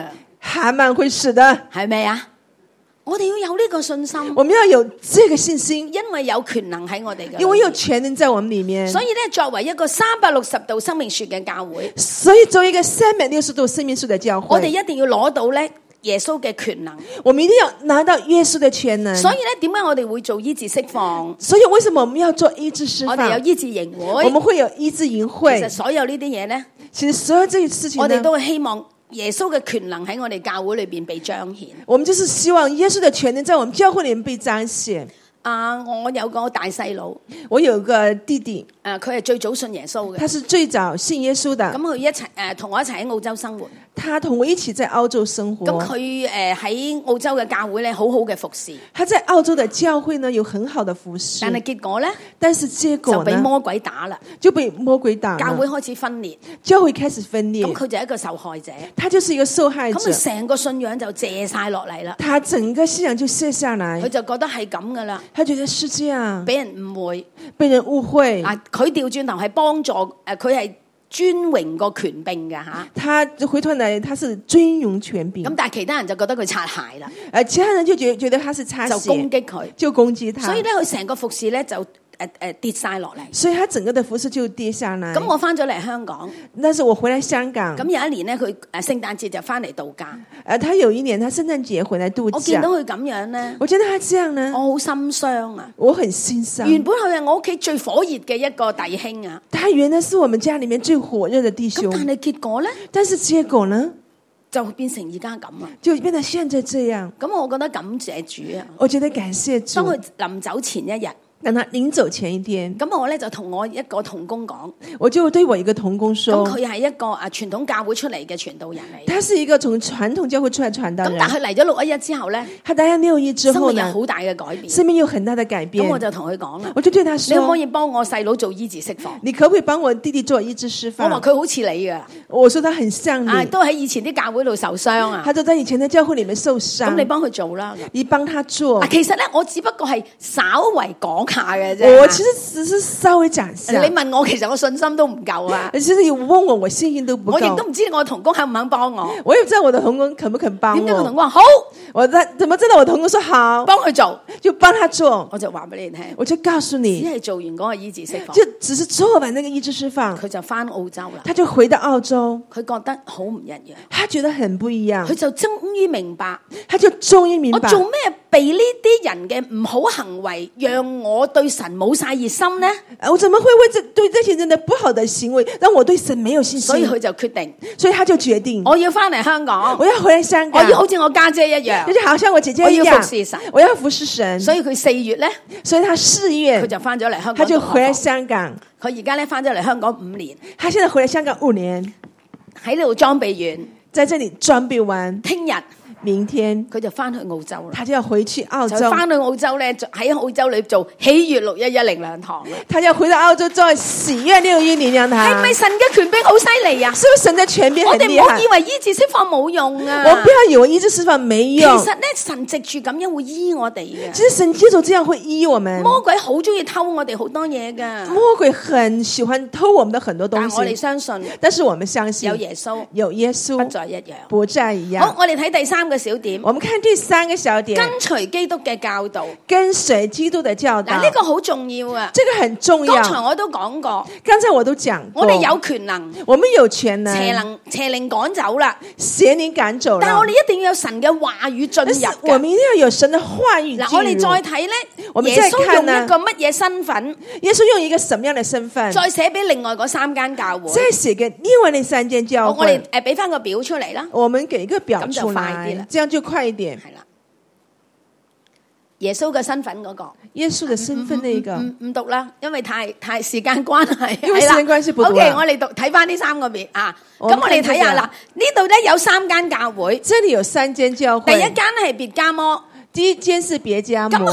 哈曼會死的， 係咪啊？我哋要有呢個信心， 我們要有這個信心， 因為有權能喺我哋嘅， 因為有權能在我們裏面。 所以咧，作為一個三百六十度生命樹嘅教會， 所以作為一個三百六十度生命樹嘅教會， 我哋一定要攞到咧耶穌嘅權能。 我們一定要拿到耶穌嘅權能。 所以咧，點解我哋會做醫治釋放？ 所以為什麼我們要做醫治釋放？ 我哋有醫治營會， 我們會有醫治營會。 其實所有呢啲嘢咧， 其實所有這些事情， 我哋都會希望耶穌嘅權能喺我哋教會裏邊被彰顯。 我們就是希望耶穌的權能在我們教會裏面被彰顯。 啊，我有個大細佬， 我有個弟弟， 誒，佢係最早信耶穌嘅， 他是最早信耶穌的。 咁佢一齊誒同我一齊喺澳洲生活。 他同我一起在澳洲生活。 咁佢誒喺澳洲嘅教會咧，好好嘅服侍。 他在澳洲的教會呢，有很好的服侍。 但係結果咧， 但是結果呢， 就被魔鬼打啦， 就被魔鬼打了。 教會開始分裂， 教會開始分裂。 咁佢就係一個受害者， 他就是一個受害者。 咁佢成個信仰就借晒落嚟啦。 他整個信仰就卸下來， 佢就覺得係咁噶啦。 他覺得是這樣， 俾人誤會， 被人誤會。 啊，佢調轉頭係幫助誒，佢係尊榮個權柄嘅吓。 他回頭來，他是尊榮權柄。 咁但係其他人就覺得佢擦鞋啦。 誒，其他人就覺覺得他是擦鞋， 就攻擊佢， 就攻擊他。 所以咧，佢成個服侍咧就。誒誒跌晒落嚟， 所以他整個的服飾就跌下來。 咁我翻咗嚟香港， 但是我回來香港。 咁有一年咧，佢誒聖誕節就翻嚟度假。 誒，他有一年他聖誕節回來度假。 我見到佢咁樣咧， 我見到他這樣呢， 我好心傷啊！ 我很心傷。 原本佢係我屋企最火熱嘅一個弟兄啊， 他原來是我們家裏面最火熱的弟兄。 咁但係結果咧？ 但是結果呢？ 就變成而家咁啊！ 就變成現在這樣。 咁我覺得感謝主啊！ 我覺得感謝主。 當佢臨走前一日。 等他臨走前一天， 咁我咧就同我一個同工講， 我就對我一個同工說， 咁佢係一個啊傳統教會出嚟嘅傳道人嚟， 他是一個從傳統教會出來傳道人。 咁但係佢嚟咗六一一之後咧， 他嚟咗六一之後呢， 生命有好大嘅改變， 生命有很大的改變。 咁我就同佢講啦， 我就對他說， 你可唔可以幫我細佬做醫治釋放？ 你可唔可以幫我弟弟做醫治釋放？ 我話佢好似你噶， 我說他很像你， 啊，都喺以前啲教會度受傷啊， 他都在以前的教會裏面受傷。 咁你幫佢做啦， 你幫他做。 啊，其實咧我只不過係稍微講下嘅啫。 其實只是稍微講一下。 你問我，其實我信心都唔夠啊。 其實你問我，我信心都不夠。 我亦都唔知我同工肯唔肯幫我。 我也不知道我的同工肯不肯幫我。 點解我同工話好？ 我怎麼知道我同工說好？ 幫佢做， 就幫他做。 我就話俾你聽， 我就告訴你， 只係做完嗰個醫治釋放， 就只是做完那個醫治釋放， 佢就翻澳洲啦。 他就回到澳洲， 佢覺得好唔一樣。 他覺得很不一樣， 佢就終於明白， 他就終於明白， 我做咩被呢啲人嘅唔好行為，讓我對神冇晒熱心呢？ 我怎麼會為這對這些人的不好的行為，讓我對神沒有信心？ 所以佢就決定， 所以他就決定， 我要翻嚟香港， 我要回來香港， 我要好似我家姐一樣， 就好像我姐姐一樣， 我要服侍神， 我要服侍神。所以佢四月咧， 所以他四月佢就翻咗嚟香港， 他就回來香港。 佢而家咧翻咗嚟香港五年， 他現在回來香港五年， 喺呢度裝備完， 在這裡裝備完， 聽日。 明天佢就翻去澳洲啦， 他就要回去澳洲， 就翻去澳洲咧，喺澳洲裏做喜悦六一一靈糧堂啦。 他就要回到澳洲做喜悦六一靈糧堂。 係咪神嘅權柄好犀利啊？ 是不是神嘅權柄很厲害？ 我哋唔好以為醫治釋放冇用啊！ 我不要以為醫治釋放沒用。 其實咧，神藉住咁樣會醫我哋嘅。 其實神藉住這樣會醫我們。 魔鬼好中意偷我哋好多嘢噶。 魔鬼很喜歡偷我們的很多東西。 但我哋相信， 但是我們相信有耶穌， 有耶穌不再一樣， 不再一樣。 好，我哋睇第三個小點。 我們看第三個小點， 跟隨基督嘅教導， 跟隨基督的教導。 嗱，呢個好重要啊！ 這個很重要。 剛才我都講過， 剛才我都講過， 我哋有權能， 我們有權能， 邪能邪靈趕走啦， 邪靈趕走了。 但係我哋一定要有神嘅話語進入。 我們一定要有神的話語進入。 嗱，我哋再睇咧， 我們耶再看呢， 穌用一個乜嘢身份？ 耶穌用一個什麼樣的身份？ 再寫俾另外嗰三間教會， 再寫給另外那三間教會。 我哋誒俾翻個表出嚟啦。 我們給一個表出來， 咁就快啲啦， 這樣就快一點。 係啦。耶穌嘅身份嗰個， 耶穌嘅身份那個， 唔唔讀啦，因為太太時間關係， 因為時間關係不讀。 OK，我哋讀睇翻呢三個面啊，咁我哋睇下啦，呢度咧有三間教會， 這裏有三間教會， 第一間係別加摩， 第一間是別加摩， 咁佢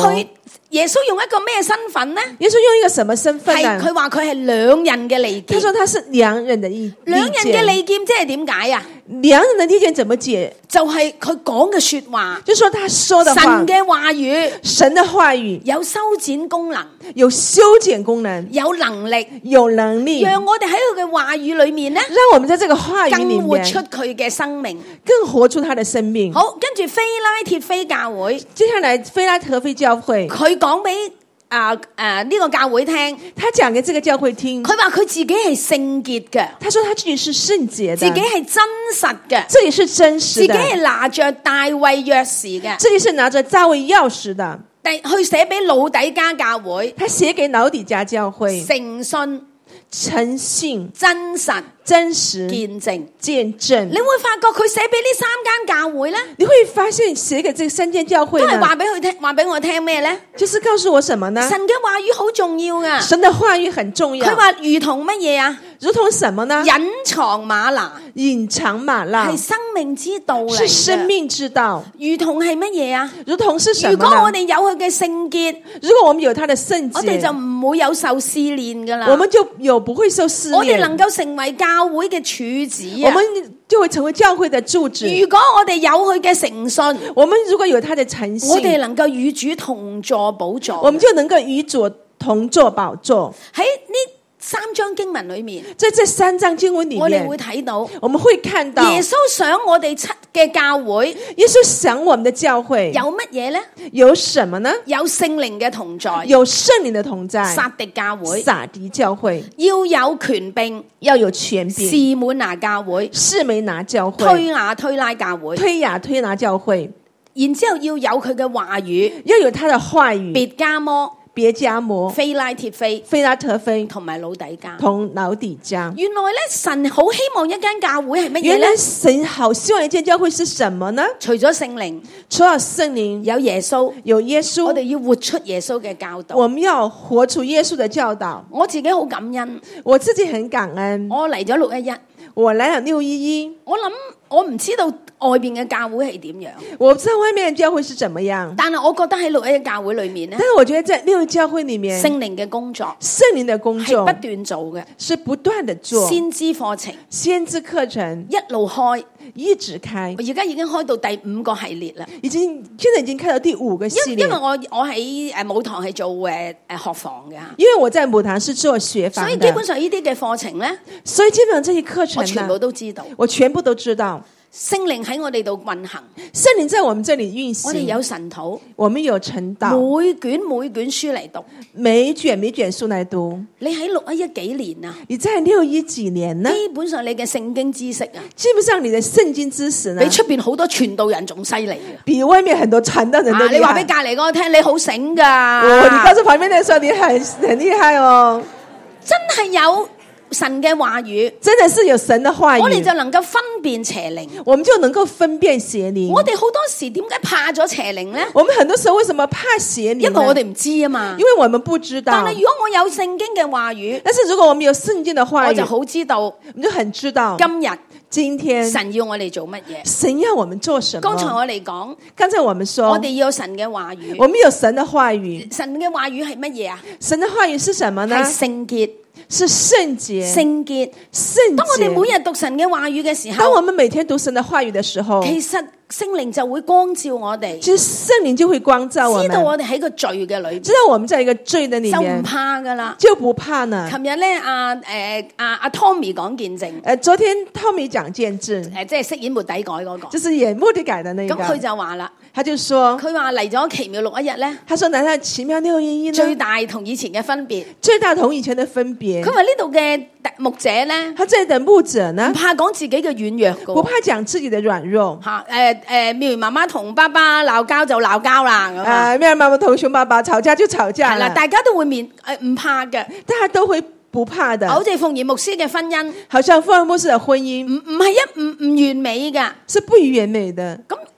耶穌用一個咩身份呢？ 耶穌用一個什麼身份呢？ 係佢話佢係兩刃嘅利劍。 他說他是兩刃的利劍。 兩刃嘅利劍即係點解啊？ 兩刃的利劍怎麼解？ 就係佢講嘅說話， 就說他說的話， 神嘅話語， 神的話語有修剪功能， 有修剪功能， 有能力， 有能力， 讓我哋喺佢嘅話語裏面呢， 讓我們在這個話語裏更活面出佢嘅生命， 更活出他的生命。 好，跟住非拉鐵非教會， 接下來非拉鐵非教會， 佢講俾啊誒呢個教會聽， 他講給這個教會聽， 佢話佢自己係聖潔嘅， 他說他自己是聖潔的， 自己係真實嘅， 這也是真實的， 自己係拿着大衛鑰匙嘅， 這也是拿着大衛鑰匙的， 第去寫俾老底家教會， 他寫給老底家教會， 誠信、 誠信、 真實、 真實、 見證、 見證。 你會發覺佢寫俾呢三間教會咧， 你會發現寫給這三間教會都呢， 係話俾佢聽，話俾我聽咩咧？ 就是告訴我什麼呢？ 神嘅話語好重要噶， 神的話語很重要。 佢話如同乜嘢啊？ 如同什麼呢？ 隱藏嗎哪， 隱藏嗎哪係生命之道嚟嘅， 是生命之道。 如同係乜嘢啊？ 如同是什麼呢？ 如果我哋有佢嘅聖潔， 如果我們有他的聖潔， 我哋就唔會有受試煉噶啦。 我們就有不會受試煉。 我哋能夠成為教會嘅柱子啊！ 我們就會成為教會的柱子。 如果我哋有佢嘅誠信， 我們如果有他的誠信， 我哋能夠與主同坐寶座， 我們就能夠與主同坐寶座。 喺呢三章經文裏面， 在這三章經文裏面， 我哋會睇到， 我們會看到耶穌想我哋七嘅教會， 耶穌想我們的教會有乜嘢呢？ 有什麼呢？ 有聖靈嘅同在， 有聖靈的同在。 撒狄教會， 撒狄教會要有權柄， 要有權柄。 士滿拿教會， 士美拿教會， 推雅推拉教會， 推雅推拿教會。 然之後要有佢嘅話語， 要有他的話語。 別迦摩、 別迦摩、 非拉鐵非、 非拉特非同埋老底家， 同老底家。 原來咧，神好希望一間教會係乜嘢咧？ 原來神好希望一間教會是什麼呢？ 除咗聖靈， 除了聖靈， 有耶穌， 有耶穌。 我哋要活出耶穌嘅教導。 我們要活出耶穌的教導。 我自己好感恩， 我自己很感恩。 我嚟咗六一一， 我來了六一一。 我諗我唔知道外邊嘅教會係點樣， 我不知道外面的教會是怎麼樣。 但係我覺得喺六一一教會裏面咧， 但是我覺得在六一教會裏面， 聖靈嘅工作， 聖靈的工作係不斷做嘅， 是不斷的做。 先知課程， 先知課程一路開， 一直開。 而家已經開到第五個系列啦， 已經現在已經開到第五個系列。 因因為我我喺誒母堂係做誒誒學房嘅， 因為我在母堂是做學房的， 所以基本上呢啲嘅課程咧， 所以基本上這些課程我全部都知道， 我全部都知道。 聖靈喺我哋度運行， 聖靈在我們這裏運行。 我哋有神土， 我們有晨禱， 每卷每卷書嚟讀， 每卷每卷書嚟讀。 你喺六一一幾年啊？ 你在六一幾年呢？ 基本上你嘅聖經知識啊， 基本上你的聖經知識呢， 比出邊好多傳道人仲犀利嘅。 比外面很多傳道人都厲害。 啊，你話俾隔籬嗰個聽，你好醒噶。 哦，你告訴旁邊的人說你很很厲害哦， 真係有神嘅話語， 真的是有神的話語， 我哋就能夠分辨邪靈， 我們就能夠分辨邪靈。 我哋好多時點解怕咗邪靈呢？ 我們很多時候為什麼怕邪靈？ 因為我哋唔知啊嘛， 因為我們不知道。 但係如果我有聖經嘅話語， 但是如果我們有聖經的話語， 我就好知道， 我們就很知道今日今天神要我哋做乜嘢， 神要我們做什麼。 剛才我哋講， 剛才我們說， 我哋要有神嘅話語， 我們有神的話語。 神嘅話語係乜嘢啊？ 神的話語是什麼呢？ 係聖潔。 是聖潔， 聖潔， 聖潔。 當我哋每日讀神嘅話語嘅時候， 當我們每天讀神的話語的時候， 其實聖靈就會光照我哋。 其實聖靈就會光照我們， 知道我哋喺個罪嘅裏面， 知道我們在一個罪的裏面， 就唔怕噶啦， 就不怕呢。 琴日咧，阿誒阿阿 Tommy 講見證， 誒，昨天 Tommy 講見證， 誒，即係飾演末底改嗰個， 就是演末底改的那個。 咁佢就話啦， 他就說， 佢話嚟咗奇妙六一日咧， 他說來到奇妙六一一呢， 最大同以前嘅分別， 最大同以前的分別。 佢話呢度嘅牧者咧， 他這裡的牧者呢， 唔怕講自己嘅軟弱噶， 不怕講自己的軟弱。 吓，誒誒，妙如媽媽同爸爸鬧交就鬧交啦，咁啊，妙如媽媽同熊爸爸吵架就吵架啦， 大家都會面誒唔怕嘅， 大家都會不怕的。 好似鳳儀牧師嘅婚姻， 好像鳳儀牧師的婚姻， 唔唔係一唔唔完美噶， 是不完美的。 咁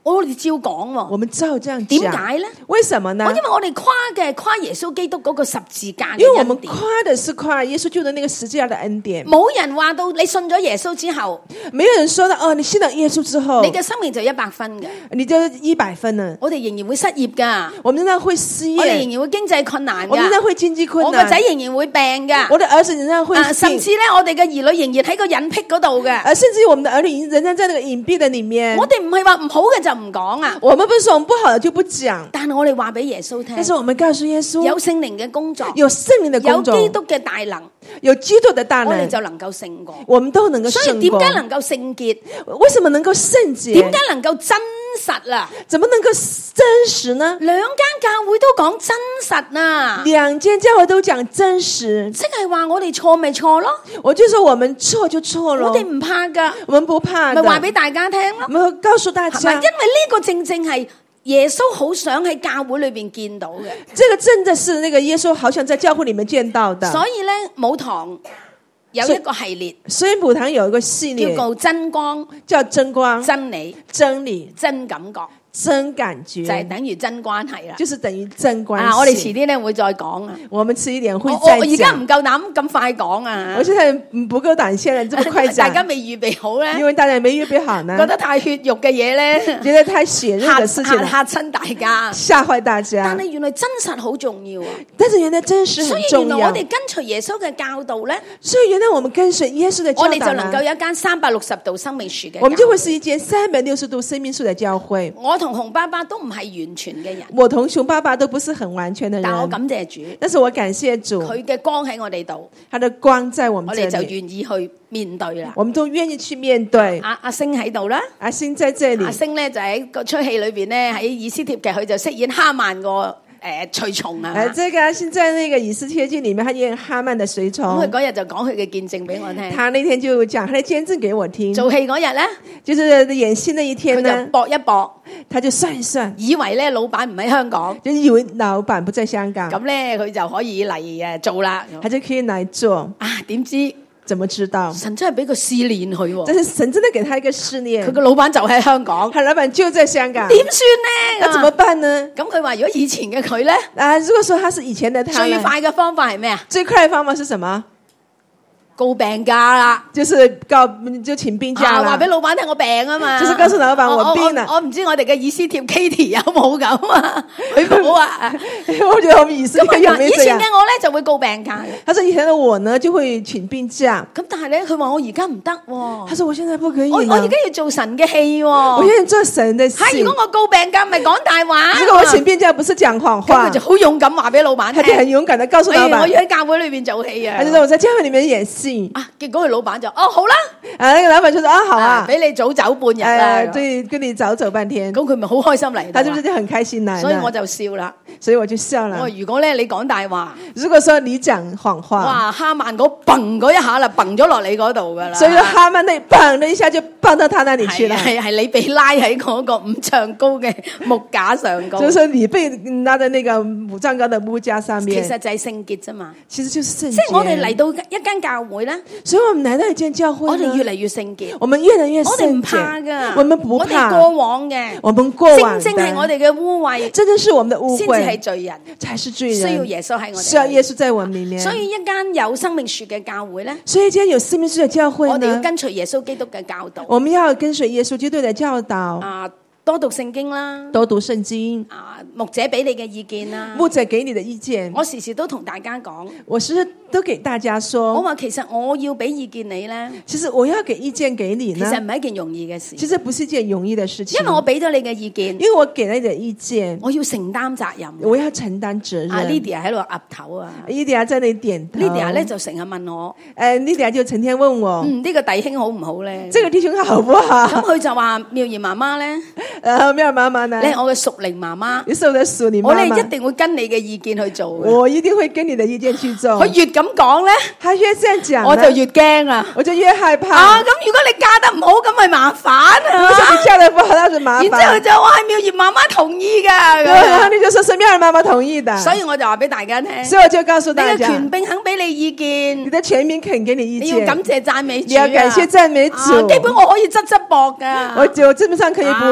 我哋照講喎。 我們照這樣講。 點解咧？ 為什麼呢？ 因為我哋誇嘅誇耶穌基督嗰個十字架嘅因為我們恩典。 誇的是誇耶穌基督的那個十字架的恩典。 冇人話到你信咗耶穌之後， 沒有人說到哦，你信了耶穌之後， 你嘅生命就一百分嘅。 你就一百分了。 我哋仍然會失業噶， 我們仍然會失業， 我哋仍然會經濟困難我們仍然噶， 會經濟困我個難， 仔仍然會病噶， 我的兒子仍然會啊， 病， 甚至咧我哋嘅兒女仍然喺個隱僻嗰度嘅。 而甚至我們的兒女仍然在那個隱蔽的裏面。 我哋唔係話唔好嘅就唔講啊， 我們不是說我們不好的就不講， 但係我哋話俾耶穌聽但，是我們告訴耶穌， 有聖靈嘅工作， 有聖靈的有工作， 基督嘅大能， 有基督的大能， 我哋就能夠勝過。 我們都能夠所以勝過。 點解能夠聖潔？ 為什麼能夠聖潔？ 點解能夠真實啦？ 怎麼能夠真實呢？ 兩間教會都講真實啊， 兩間教會都講真實， 即係話我哋錯咪錯咯， 我就說我們錯就錯了， 我哋唔怕噶， 我們不怕的， 咪話俾大家聽咯我。們會告訴大係咪？因家， 為呢個正正係耶穌好想喺教會裏邊見到嘅， 這個真的是那個耶穌好想在教會裏面見到的。 所以咧母堂有一個系列所以母堂有一個系叫列做真光、 叫真光、 真理、 真理、 真感覺， 真感覺， 就係等於真關係啦。 就是等於真關係。 啊，我哋遲啲咧會再講啊。 我們遲一點會我再我而家講。 唔夠膽咁快講啊我，現在不夠膽現在這麼快大家講， 未預備好咧， 因為大家沒預備好呢， 覺得太血肉嘅嘢咧， 覺得太血肉嚇的事情嚇嚇親大家。 嚇壞大家但。係原來真實好重要啊！ 但是原來真實所以很重要原來我，哋跟隨耶穌嘅教導咧， 所以原來我們跟隨耶穌的教我哋就導呢， 能夠有一間三百六十度生命樹嘅教會。 我們就會是一間三百六十度生命樹的教會。 我同洪爸爸都唔係完全嘅人， 我同熊爸爸都不是很完全的人， 但我感謝主， 但是我感謝主， 佢嘅光喺我哋度， 他的光在我們我哋就這裡， 願意去面對啦。 我們都願意去面對。 阿阿星喺度啦， 阿星在這阿裡， 星咧就喺個出戲裏邊咧喺以斯帖劇，佢就飾演哈曼個誒隨從啊。 呃，這個阿星在那個以斯帖記裡面，他演哈曼的隨咁佢從。 嗰日就講佢嘅見證俾我聽。 他那天就講他的見證給我聽， 做戲嗰日咧， 就是演戲那一佢天呢就，搏一搏， 他就算一算， 以為咧老闆唔喺香港， 就以為老闆不在香港， 咁咧佢就可以嚟誒做啦。 他就可以來做。 啊，點知怎麼知道？ 神真係俾個試煉佢喎， 但是神真的給他一個試佢煉， 個老闆就喺香港， 他老闆就在香港， 點算咧？ 那怎麼辦呢？ 咁佢話如果以前嘅佢咧， 啊，如果說他是以前的他最呢， 快嘅方法係咩啊？ 最快的方法是什麼？ 告病假啦。 就是告就請病假啊！ 啦話俾老闆聽我病啊嘛， 就是告訴老闆我病啦我唔知我哋嘅以斯帖 Katie 有冇咁啊？佢冇啊。 我覺得我們以色列有沒有這樣以前嘅？我咧就會告病假嘅， 他說以前的我呢就會請病假， 咁但係咧佢話我而家唔得喎， 他說我現在不可以我我而了家，要做神嘅戲喎。 我現在做神的嚇！ 戲。 如果我告病假，咪講大話。 如果我請病假不是講謊咁話佢就，好勇敢話俾老闆他就很聽。 勇敢的告訴老闆， 哎我要喺教會裏邊做戲啊他！就說我在教會裏面演戲， 啊，結果佢老闆就哦好啦， 啊，那個老闆就說啊好啊， 俾你早走半日啦哎，。對，跟你早走半天， 咁佢咪好開心嚟到啊？ 他是不是就很開心來呢？ 所以我就笑啦。 所以我就笑我了話。如果咧你講大話。 如果說你講謊話， 哇！哈曼嗰蹦嗰一下啦，蹦咗落你嗰度噶啦。 所以說哈曼那砰的一下就蹦到他那裡去了。 係係你被拉喺嗰個五丈高嘅木架上高。 就是說你被拉在那個五丈高的木架上面， 其實就係聖潔啫嘛。 其實就是聖潔。 即係我哋嚟到一間教會咧， 所以我們來到一間教會呢， 我哋越嚟越聖潔， 我們越來越我哋唔聖怕潔， 噶， 我們不我哋怕， 過往嘅， 我們過往的正正係我哋嘅污穢， 真正是我們的污先至係穢， 罪人， 才是罪人， 需要耶穌喺我哋需要耶裏面。 穌在我們裡面。 所以一間有生命樹嘅教會咧， 所以今天有生命樹的教會我哋要呢， 跟隨耶穌基督嘅教導， 我們要跟隨耶穌基督的教導， 啊，多讀聖經啦， 多讀聖經， 啊，牧者俾你嘅意見啦。 牧者給你的意見， 我時時都同大家講， 我是都給大家我說， 話其實我要俾意見你咧， 其實我要給意見給你呢其實，唔係一件容易嘅事， 其實不是一件容易的事情， 因為我俾咗你嘅意見因，為我給了你的意見， 我要承擔責任。 我要承擔責阿任。 Lydia 喺度岌頭啊伊迪亞在那裡點頭 ，Lydia 咧就成日問我， 誒，莉迪亞就成天問我， 嗯，呢個弟兄好唔好咧？ 這個弟兄好不好？ 咁佢就話妙兒媽媽咧， 然後妙兒媽媽呢？ 你係我嘅屬靈媽媽， 你是我的屬靈我咧媽媽， 一定會跟你嘅意見去做嘅。 我一定會跟你的意見去做。 佢越咁講咧， 他越這樣講呢， 我就越驚啊！ 我就越害怕。 啊，咁如果你嫁得唔好，咁咪麻煩如果說啊！ 你嫁得不好，那是麻然之後煩。 就話係妙兒媽媽同意噶， 然後咁你就說是妙兒媽媽同意的， 所以我就話俾大家聽， 所以我就告訴你嘅大家， 權柄肯俾你意你見， 的全民肯給你意你要感見， 謝讚美主啊， 你要感謝讚美主。 啊基本我可以側側膊噶， 我就基本上可以不啊不說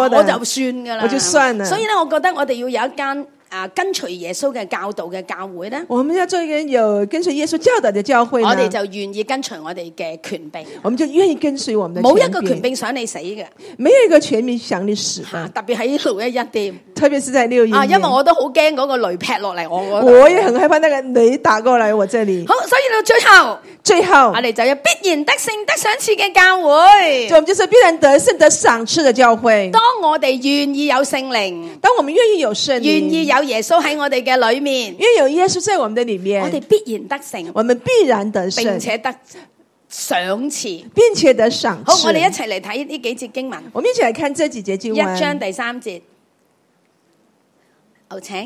多的， 我就算噶啦， 我就算了。 所以咧，我覺得我哋要有一間啊跟隨耶穌嘅教導嘅教會咧， 我們要做一個有跟隨耶穌教導的教會呢， 我哋就願意跟隨我哋嘅權柄， 我們就願意跟隨我們的冇權一個權柄想你死嘅， 沒有一個權柄想你死的， 啊特別喺六一一店特別是在六一一啊，因為我都好驚嗰個雷劈落嚟，我我也很害怕那個雷打過來我這裏。 好，所以到最後， 最後我哋就有必然得勝得賞賜嘅教會。 就我們就是必然得勝得賞賜的教會。 當我哋願意有聖靈， 當我們願意有聖靈， 願意有耶穌喺我哋嘅裏面， 願意有耶穌在我們的裏面， 我哋必然得勝， 我們必然得勝， 並且得賞賜， 並且得賞賜。 好，我哋一齊嚟睇呢幾節經文。 我們一起來看這幾節經文。 一章第三節，有請。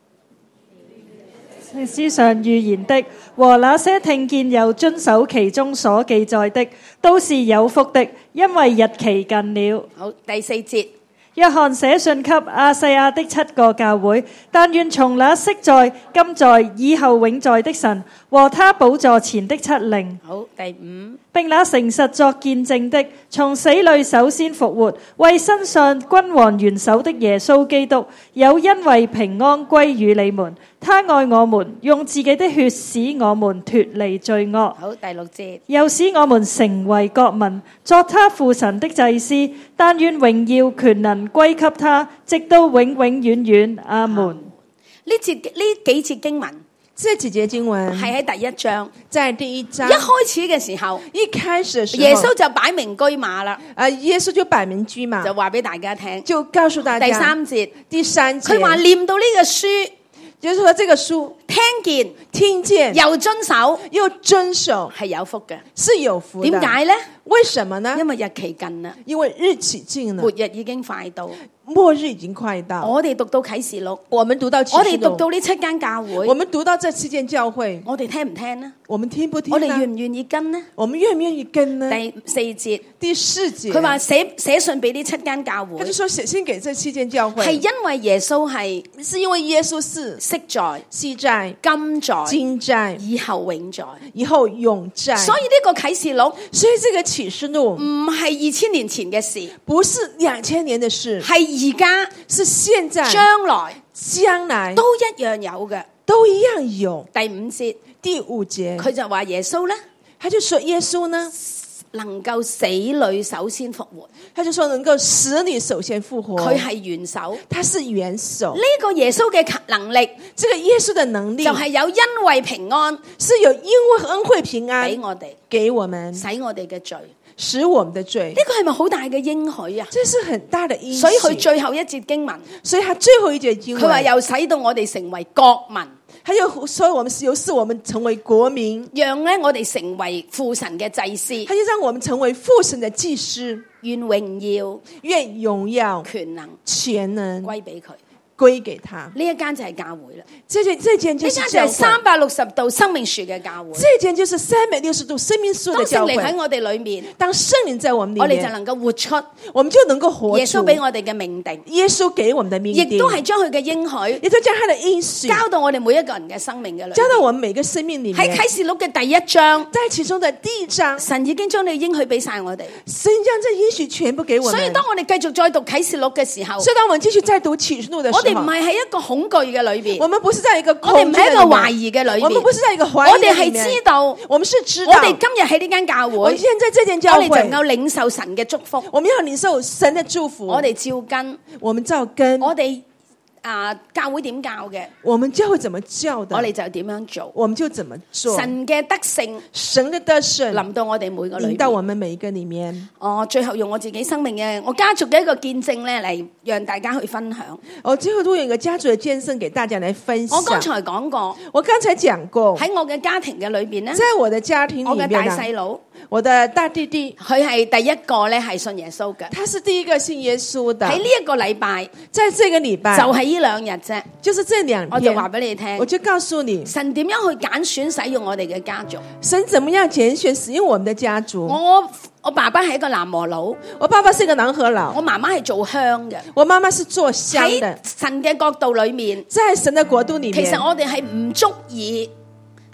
書上預言的和那些聽見又遵守其中所記載的，都是有福的，因為日期近了。 好，第四節。 約翰寫信給亞細亞的七個教會，但願從那昔在、今在、以後永在的神和他寶座前的七靈， 好，第五， 並那誠實作見證的，從死裏首先復活，為身上君王元首的耶穌基督，有恩惠平安歸於你們。他愛我們，用自己的血使我們脫離罪惡。 好，第六節， 又使我們成為國民，作他父神的祭司。但願榮耀權能歸給他，直到永永遠遠。阿門。 呢節呢幾節經文， 這幾節經文係喺第一章， 在第一章一開始嘅時候， 一開始的時候， 耶穌就擺明車馬啦， 啊，耶穌就擺明車馬， 就話俾大家聽， 就告訴大家。 第三節， 第三節， 佢話念到呢個書， 就是說這個書聽見聽見又遵守又遵守係有福嘅， 是有福的。 點解呢？ 為什麼呢？ 因為日期近啦， 因為日期近了， 末日已經快到。 末日已經快到。 我哋讀到啟示錄， 我們讀到啟示錄， 我哋讀到呢七間教會， 我們讀到這七間教會， 我哋聽唔聽呢？ 我們聽不聽？ 我哋願唔願意跟呢？ 我們願唔願意跟呢？ 第四節， 第四節， 佢話寫寫信俾呢七間教會， 他就說寫信給這七間教會， 係因為耶穌係是因為耶穌是昔在、 昔在、 今在、 今在、 以後永在， 以後永在。 所以呢個啟示錄， 所以這個啟示錄唔係二千年前嘅事， 不是兩千年的事， 係而家、 是現在、 將來、 將來都一樣有嘅。 都一樣有。 第五節， 第五節， 佢就話耶穌呢， 他就說耶穌呢， 能夠死裏首先復活， 他就說能夠死裏首先復活， 佢係元首， 他是元首。 呢個耶穌嘅能力， 這個耶穌的能力就係有恩惠平安， 是有因為恩惠平安俾我哋， 給我們， 使我哋嘅罪。 使我們的罪， 呢個係咪好大嘅應許啊？ 這是很大的應許。 所以佢最後一節經文， 所以他最後一節經文， 佢話又使到我哋成為國民， 他又所以我們又使我們成為國民， 讓咧我哋成為父神嘅祭司， 他就讓我們成為父神的祭司， 願榮耀、 願榮耀、 權能、 全能歸俾佢。 歸給他。 呢一間就係教會啦， 這間這間就呢間就係三百六十度生命樹嘅教會。 這間就是三百六十度生命樹的教會。 當聖靈喺我哋裏面， 當聖靈在我們裏面， 我哋就能夠活出我們就能夠活出耶穌俾我哋嘅命定， 耶穌給我們的命定， 亦都係將佢嘅應許， 亦都將他的應許交到我哋每一個人嘅生命嘅裏面， 交到我們每個生命裏面。 喺啟示錄嘅第一章， 在其中的第一章， 神已經將你應許俾晒我哋， 神將這應許全部給我們。 所以當我哋繼續再讀啟示錄嘅時候， 所以當我們繼續再讀啟示錄的時候， 我哋唔係喺一個恐懼嘅裏邊， 我們不是在一個恐我哋唔係一個懷疑嘅裏邊， 我們不是在一個懷疑， 我哋係知道， 我們是知道， 我哋今日喺呢間教會， 我們現在這間教會， 我哋就能夠領受神嘅祝福， 我們要領受神的祝福， 我哋照跟， 我們照跟， 我哋啊教會點教嘅， 我們教會怎麼教的， 我哋就點樣做， 我們就怎麼做。 神嘅德性， 神的德性臨到我哋每個裏面， 臨到我們每一個裏面。 哦，最後用我自己生命嘅我家族嘅一個見證咧，嚟讓大家去分享。 我最後都有一個家族嘅見證給大家來分享。 我剛才講過， 我剛才講過喺我嘅家庭嘅裏邊咧， 在我的家庭裏面， 我嘅大細佬， 我的大弟弟， 佢係第一個咧係信耶穌嘅， 他是第一個信耶穌的。 喺呢一個禮拜， 在這個禮拜， 就係呢兩日啫， 就是這兩天， 我就話俾你聽， 我就告訴你， 神點樣去揀選使用我哋嘅家族， 神怎麼樣揀選使用我們的家族。 我我爸爸係一個南和佬， 我爸爸是一個南和佬， 我媽媽係做香嘅， 我媽媽是做香的。 喺神嘅角度裏面， 在神的國度裏面， 其實我哋係唔足以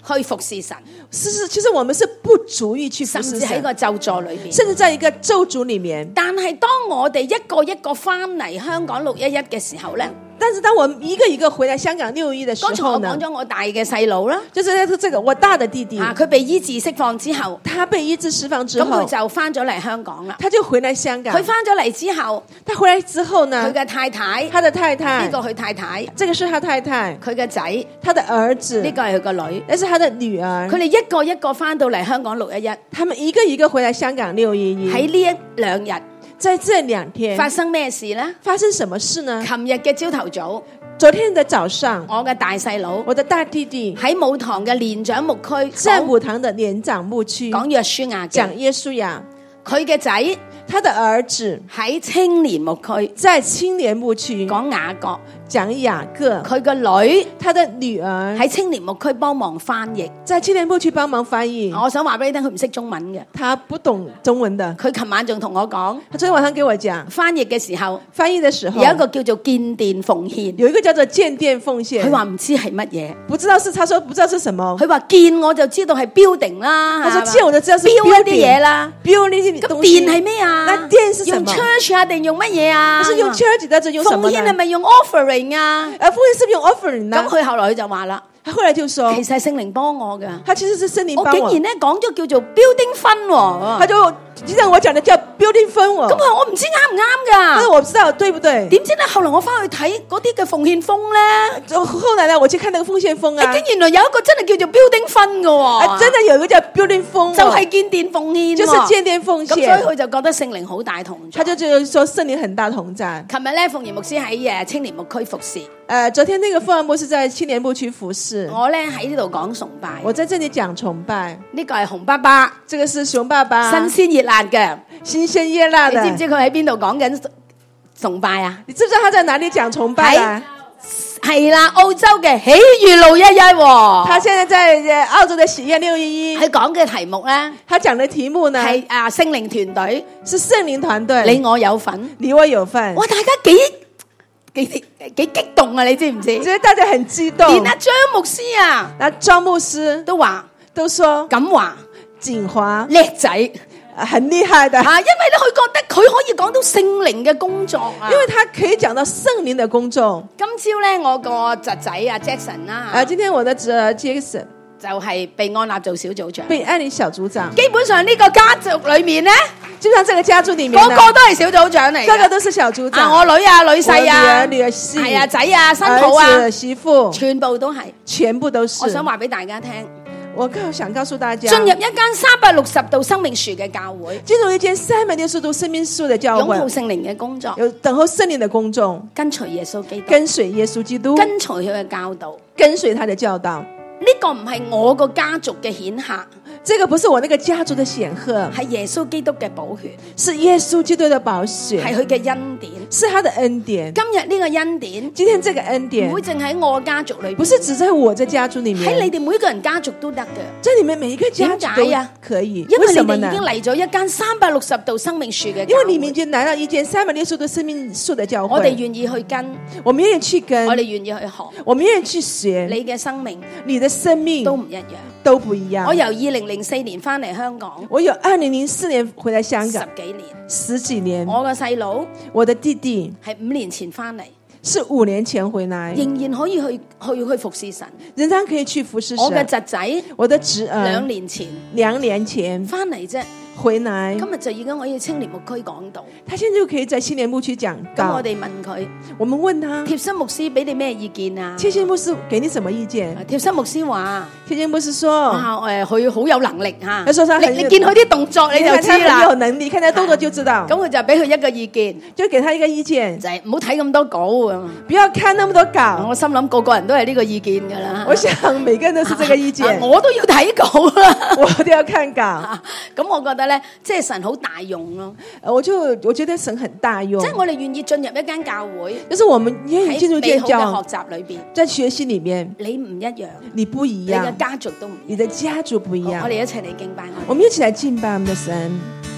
去服侍神， 是是，其實我們是不足以去服甚侍神， 至喺個咒詛裏邊。 甚至在一個咒詛裡面。 但係當我哋一個一個翻嚟香港六一一嘅時候咧， 但是當我們一個一個回來香港六一的時剛才我候呢講，咗我大嘅細佬啦， 就是這個我大的弟弟， 啊，佢被醫治釋放之後， 他被醫治釋放之咁佢後， 就翻咗嚟香港啦。 他就回來香港。 佢翻咗嚟之後， 他回來之後佢呢， 嘅太太， 他的太太， 呢個佢太太， 這個是他太太， 佢嘅仔， 他的兒子， 呢個係佢個女。 那是他的女兒。 佢哋一個一個翻到嚟香港六一一， 他們一個一個回來香港六一一。 喺呢一兩日在這兩天發生咩事呢？ 發生什麼事呢？ 琴日嘅朝頭早， 昨天的早上， 我嘅大細佬我的大弟弟喺舞堂嘅年長牧區講在舞堂的年長牧區講約書亞記， 講耶穌亞， 佢嘅仔他的兒子喺青年牧區在青年牧區講雅各， 講雅各， 佢個女他的女兒喺青年牧區幫忙翻譯。 在青年牧區幫忙翻譯。 我想話俾你聽，佢唔識中文嘅。 他不懂中文的， 佢琴晚仲同我講， 他昨天晚上給我講， 翻譯嘅時候翻譯的時候有一個叫做建殿奉獻， 有一個叫做建殿奉獻， 佢話唔知係乜嘢。 不知道是，他說不知道是什麼。 佢話建我就知道係 building 啦， 他說係嘛建我就知道是 build 一啲 building 嘢啦。 build 呢啲咁東西。 殿係咩啊？ 那殿是什麼？ 用 church 啊定用乜嘢啊？ 是用 church 的，這用什奉麼呢？ 獻係咪用 offering 啊？ 呃，奉獻是不是用 offering 呢？ 咁佢後來佢就話啦， 他後來就說， 其實係聖靈幫我噶， 他其實是聖靈我幫我， 竟然咧講咗叫做 building fund 喎。 他就就像我講的叫 building 分我。 咁佢話我唔知啱唔啱但是噶， 我不知道對不對？ 點知咧後來我翻去睇嗰啲嘅奉獻封咧， 就後來呢，我去看那個奉獻封啊， 竟然原來有一個真係叫做 building fund 噶喎， 啊，真的有一個叫 building 封， 就係建殿奉獻喎， 就是建殿奉咁所以獻。 佢就覺得聖靈好大同在。 他就就是說聖靈很大同在。 琴日咧，鳳儀牧師喺誒青年牧區服侍， 呃，昨天那個鳳兒牧師在青年牧區服侍， 我咧喺呢度講崇拜。 我在這裏講崇拜。 呢個係熊爸爸， 這個是熊爸爸， 新鮮熱辣嘅。 新鮮熱辣的。 你知唔知佢喺邊度講緊崇拜啊？ 你知不知道他在哪裏講崇拜啊？ 係啦，澳洲嘅喜悅六一一喎。 他現在在呃澳洲的喜悅六一一。 佢講嘅題目咧， 他講的題目呢係啊聖靈團隊， 是聖靈團隊， 你我有份， 你我有份。 哇！大家幾幾幾激動啊！你知唔知？ 其實大家很激動。 連阿張牧師啊， 那張牧師都話都說咁話景華叻仔。 很厲害的， 啊，因為咧佢覺得佢可以講到聖靈嘅工作啊， 因為他可以講到聖靈的工作。 今朝咧我個侄仔啊 Jackson 啦， 啊，今天我的侄兒 Jackson 就係被安立做小組長。 被安理小組長， 基本上呢個家族裏面咧， 基本上這個家族裏面個個都係小組長嚟嘅， 個個都是小組長。 啊，我女啊、女婿啊、 女兒、女兒媳， 係啊、仔啊、新抱啊、 兒子、媳婦， 全部都係， 全部都是。 我想話俾大家聽。 我告想告訴大家， 進入一間三百六十度生命樹嘅教會， 進入一間三百六十度生命樹的教會， 擁抱聖靈嘅工作， 有等候聖靈的工作， 跟隨耶穌基督， 跟隨耶穌基督， 跟隨佢嘅教導， 跟隨他的教導。 呢個唔係我個家族嘅顯赫， 這個不是我那個家族的顯赫， 係耶穌基督嘅寶血， 是耶穌基督的寶血， 係佢嘅恩典， 是他的恩典。 今日呢個恩典， 今天這個恩典唔會淨喺我家族裏邊， 不是只在我這家族裏面， 喺你哋每個人家族都得嘅。 在你們每一個家族都可以。 因為你哋為什麼呢？ 已經嚟咗一間三百六十度生命樹嘅教會， 因為你們已經來到一間三百六十度生命樹的教會， 我哋願意去跟， 我們願意去跟， 我哋願意去學， 我們願意去學。 你嘅生命， 你的生命都唔一樣， 都不一樣。 我由二零零四年翻嚟香港， 我有二零零四年回來香港， 十幾年， 十幾年。 我個細佬， 我的弟弟係五年前翻嚟， 是五年前回來， 仍然可以去去去服侍神， 仍然可以去服侍神。 我嘅侄仔， 我的侄兒兩年前兩年前翻嚟啫。 回來， 今日就已經可以青年牧區講道。 他現在就可以在青年牧區講道。 咁我哋問佢， 我們問他， 貼心牧師俾你咩意見啊？ 貼心牧師給你什麼意見？ 貼心牧師話， 貼心牧師說， 啊誒，佢好有能力嚇。 佢說他很你你見佢啲動作你就知他很啦。 有能力，看他動作就知道。 咁佢就俾佢一個意見， 就給他一個意見， 就係唔好睇咁多稿啊。 不要看那麼多稿。 我心諗個個人都係呢個意見㗎啦。 我想每個人都是這個意見。 啊我都要睇稿啦， 我都要看稿。 咁我覺得咧，即係神好大用咯。 我就我覺得神很大用， 即係我哋願意進入一間教會， 就是我們願意進入喺美好間教嘅學習裏邊， 在學習裏面， 你唔一樣， 你不一樣， 你嘅家族都唔一樣， 你的家族不一樣。 我哋一齊嚟敬拜我。 我們一起來敬拜我們的神。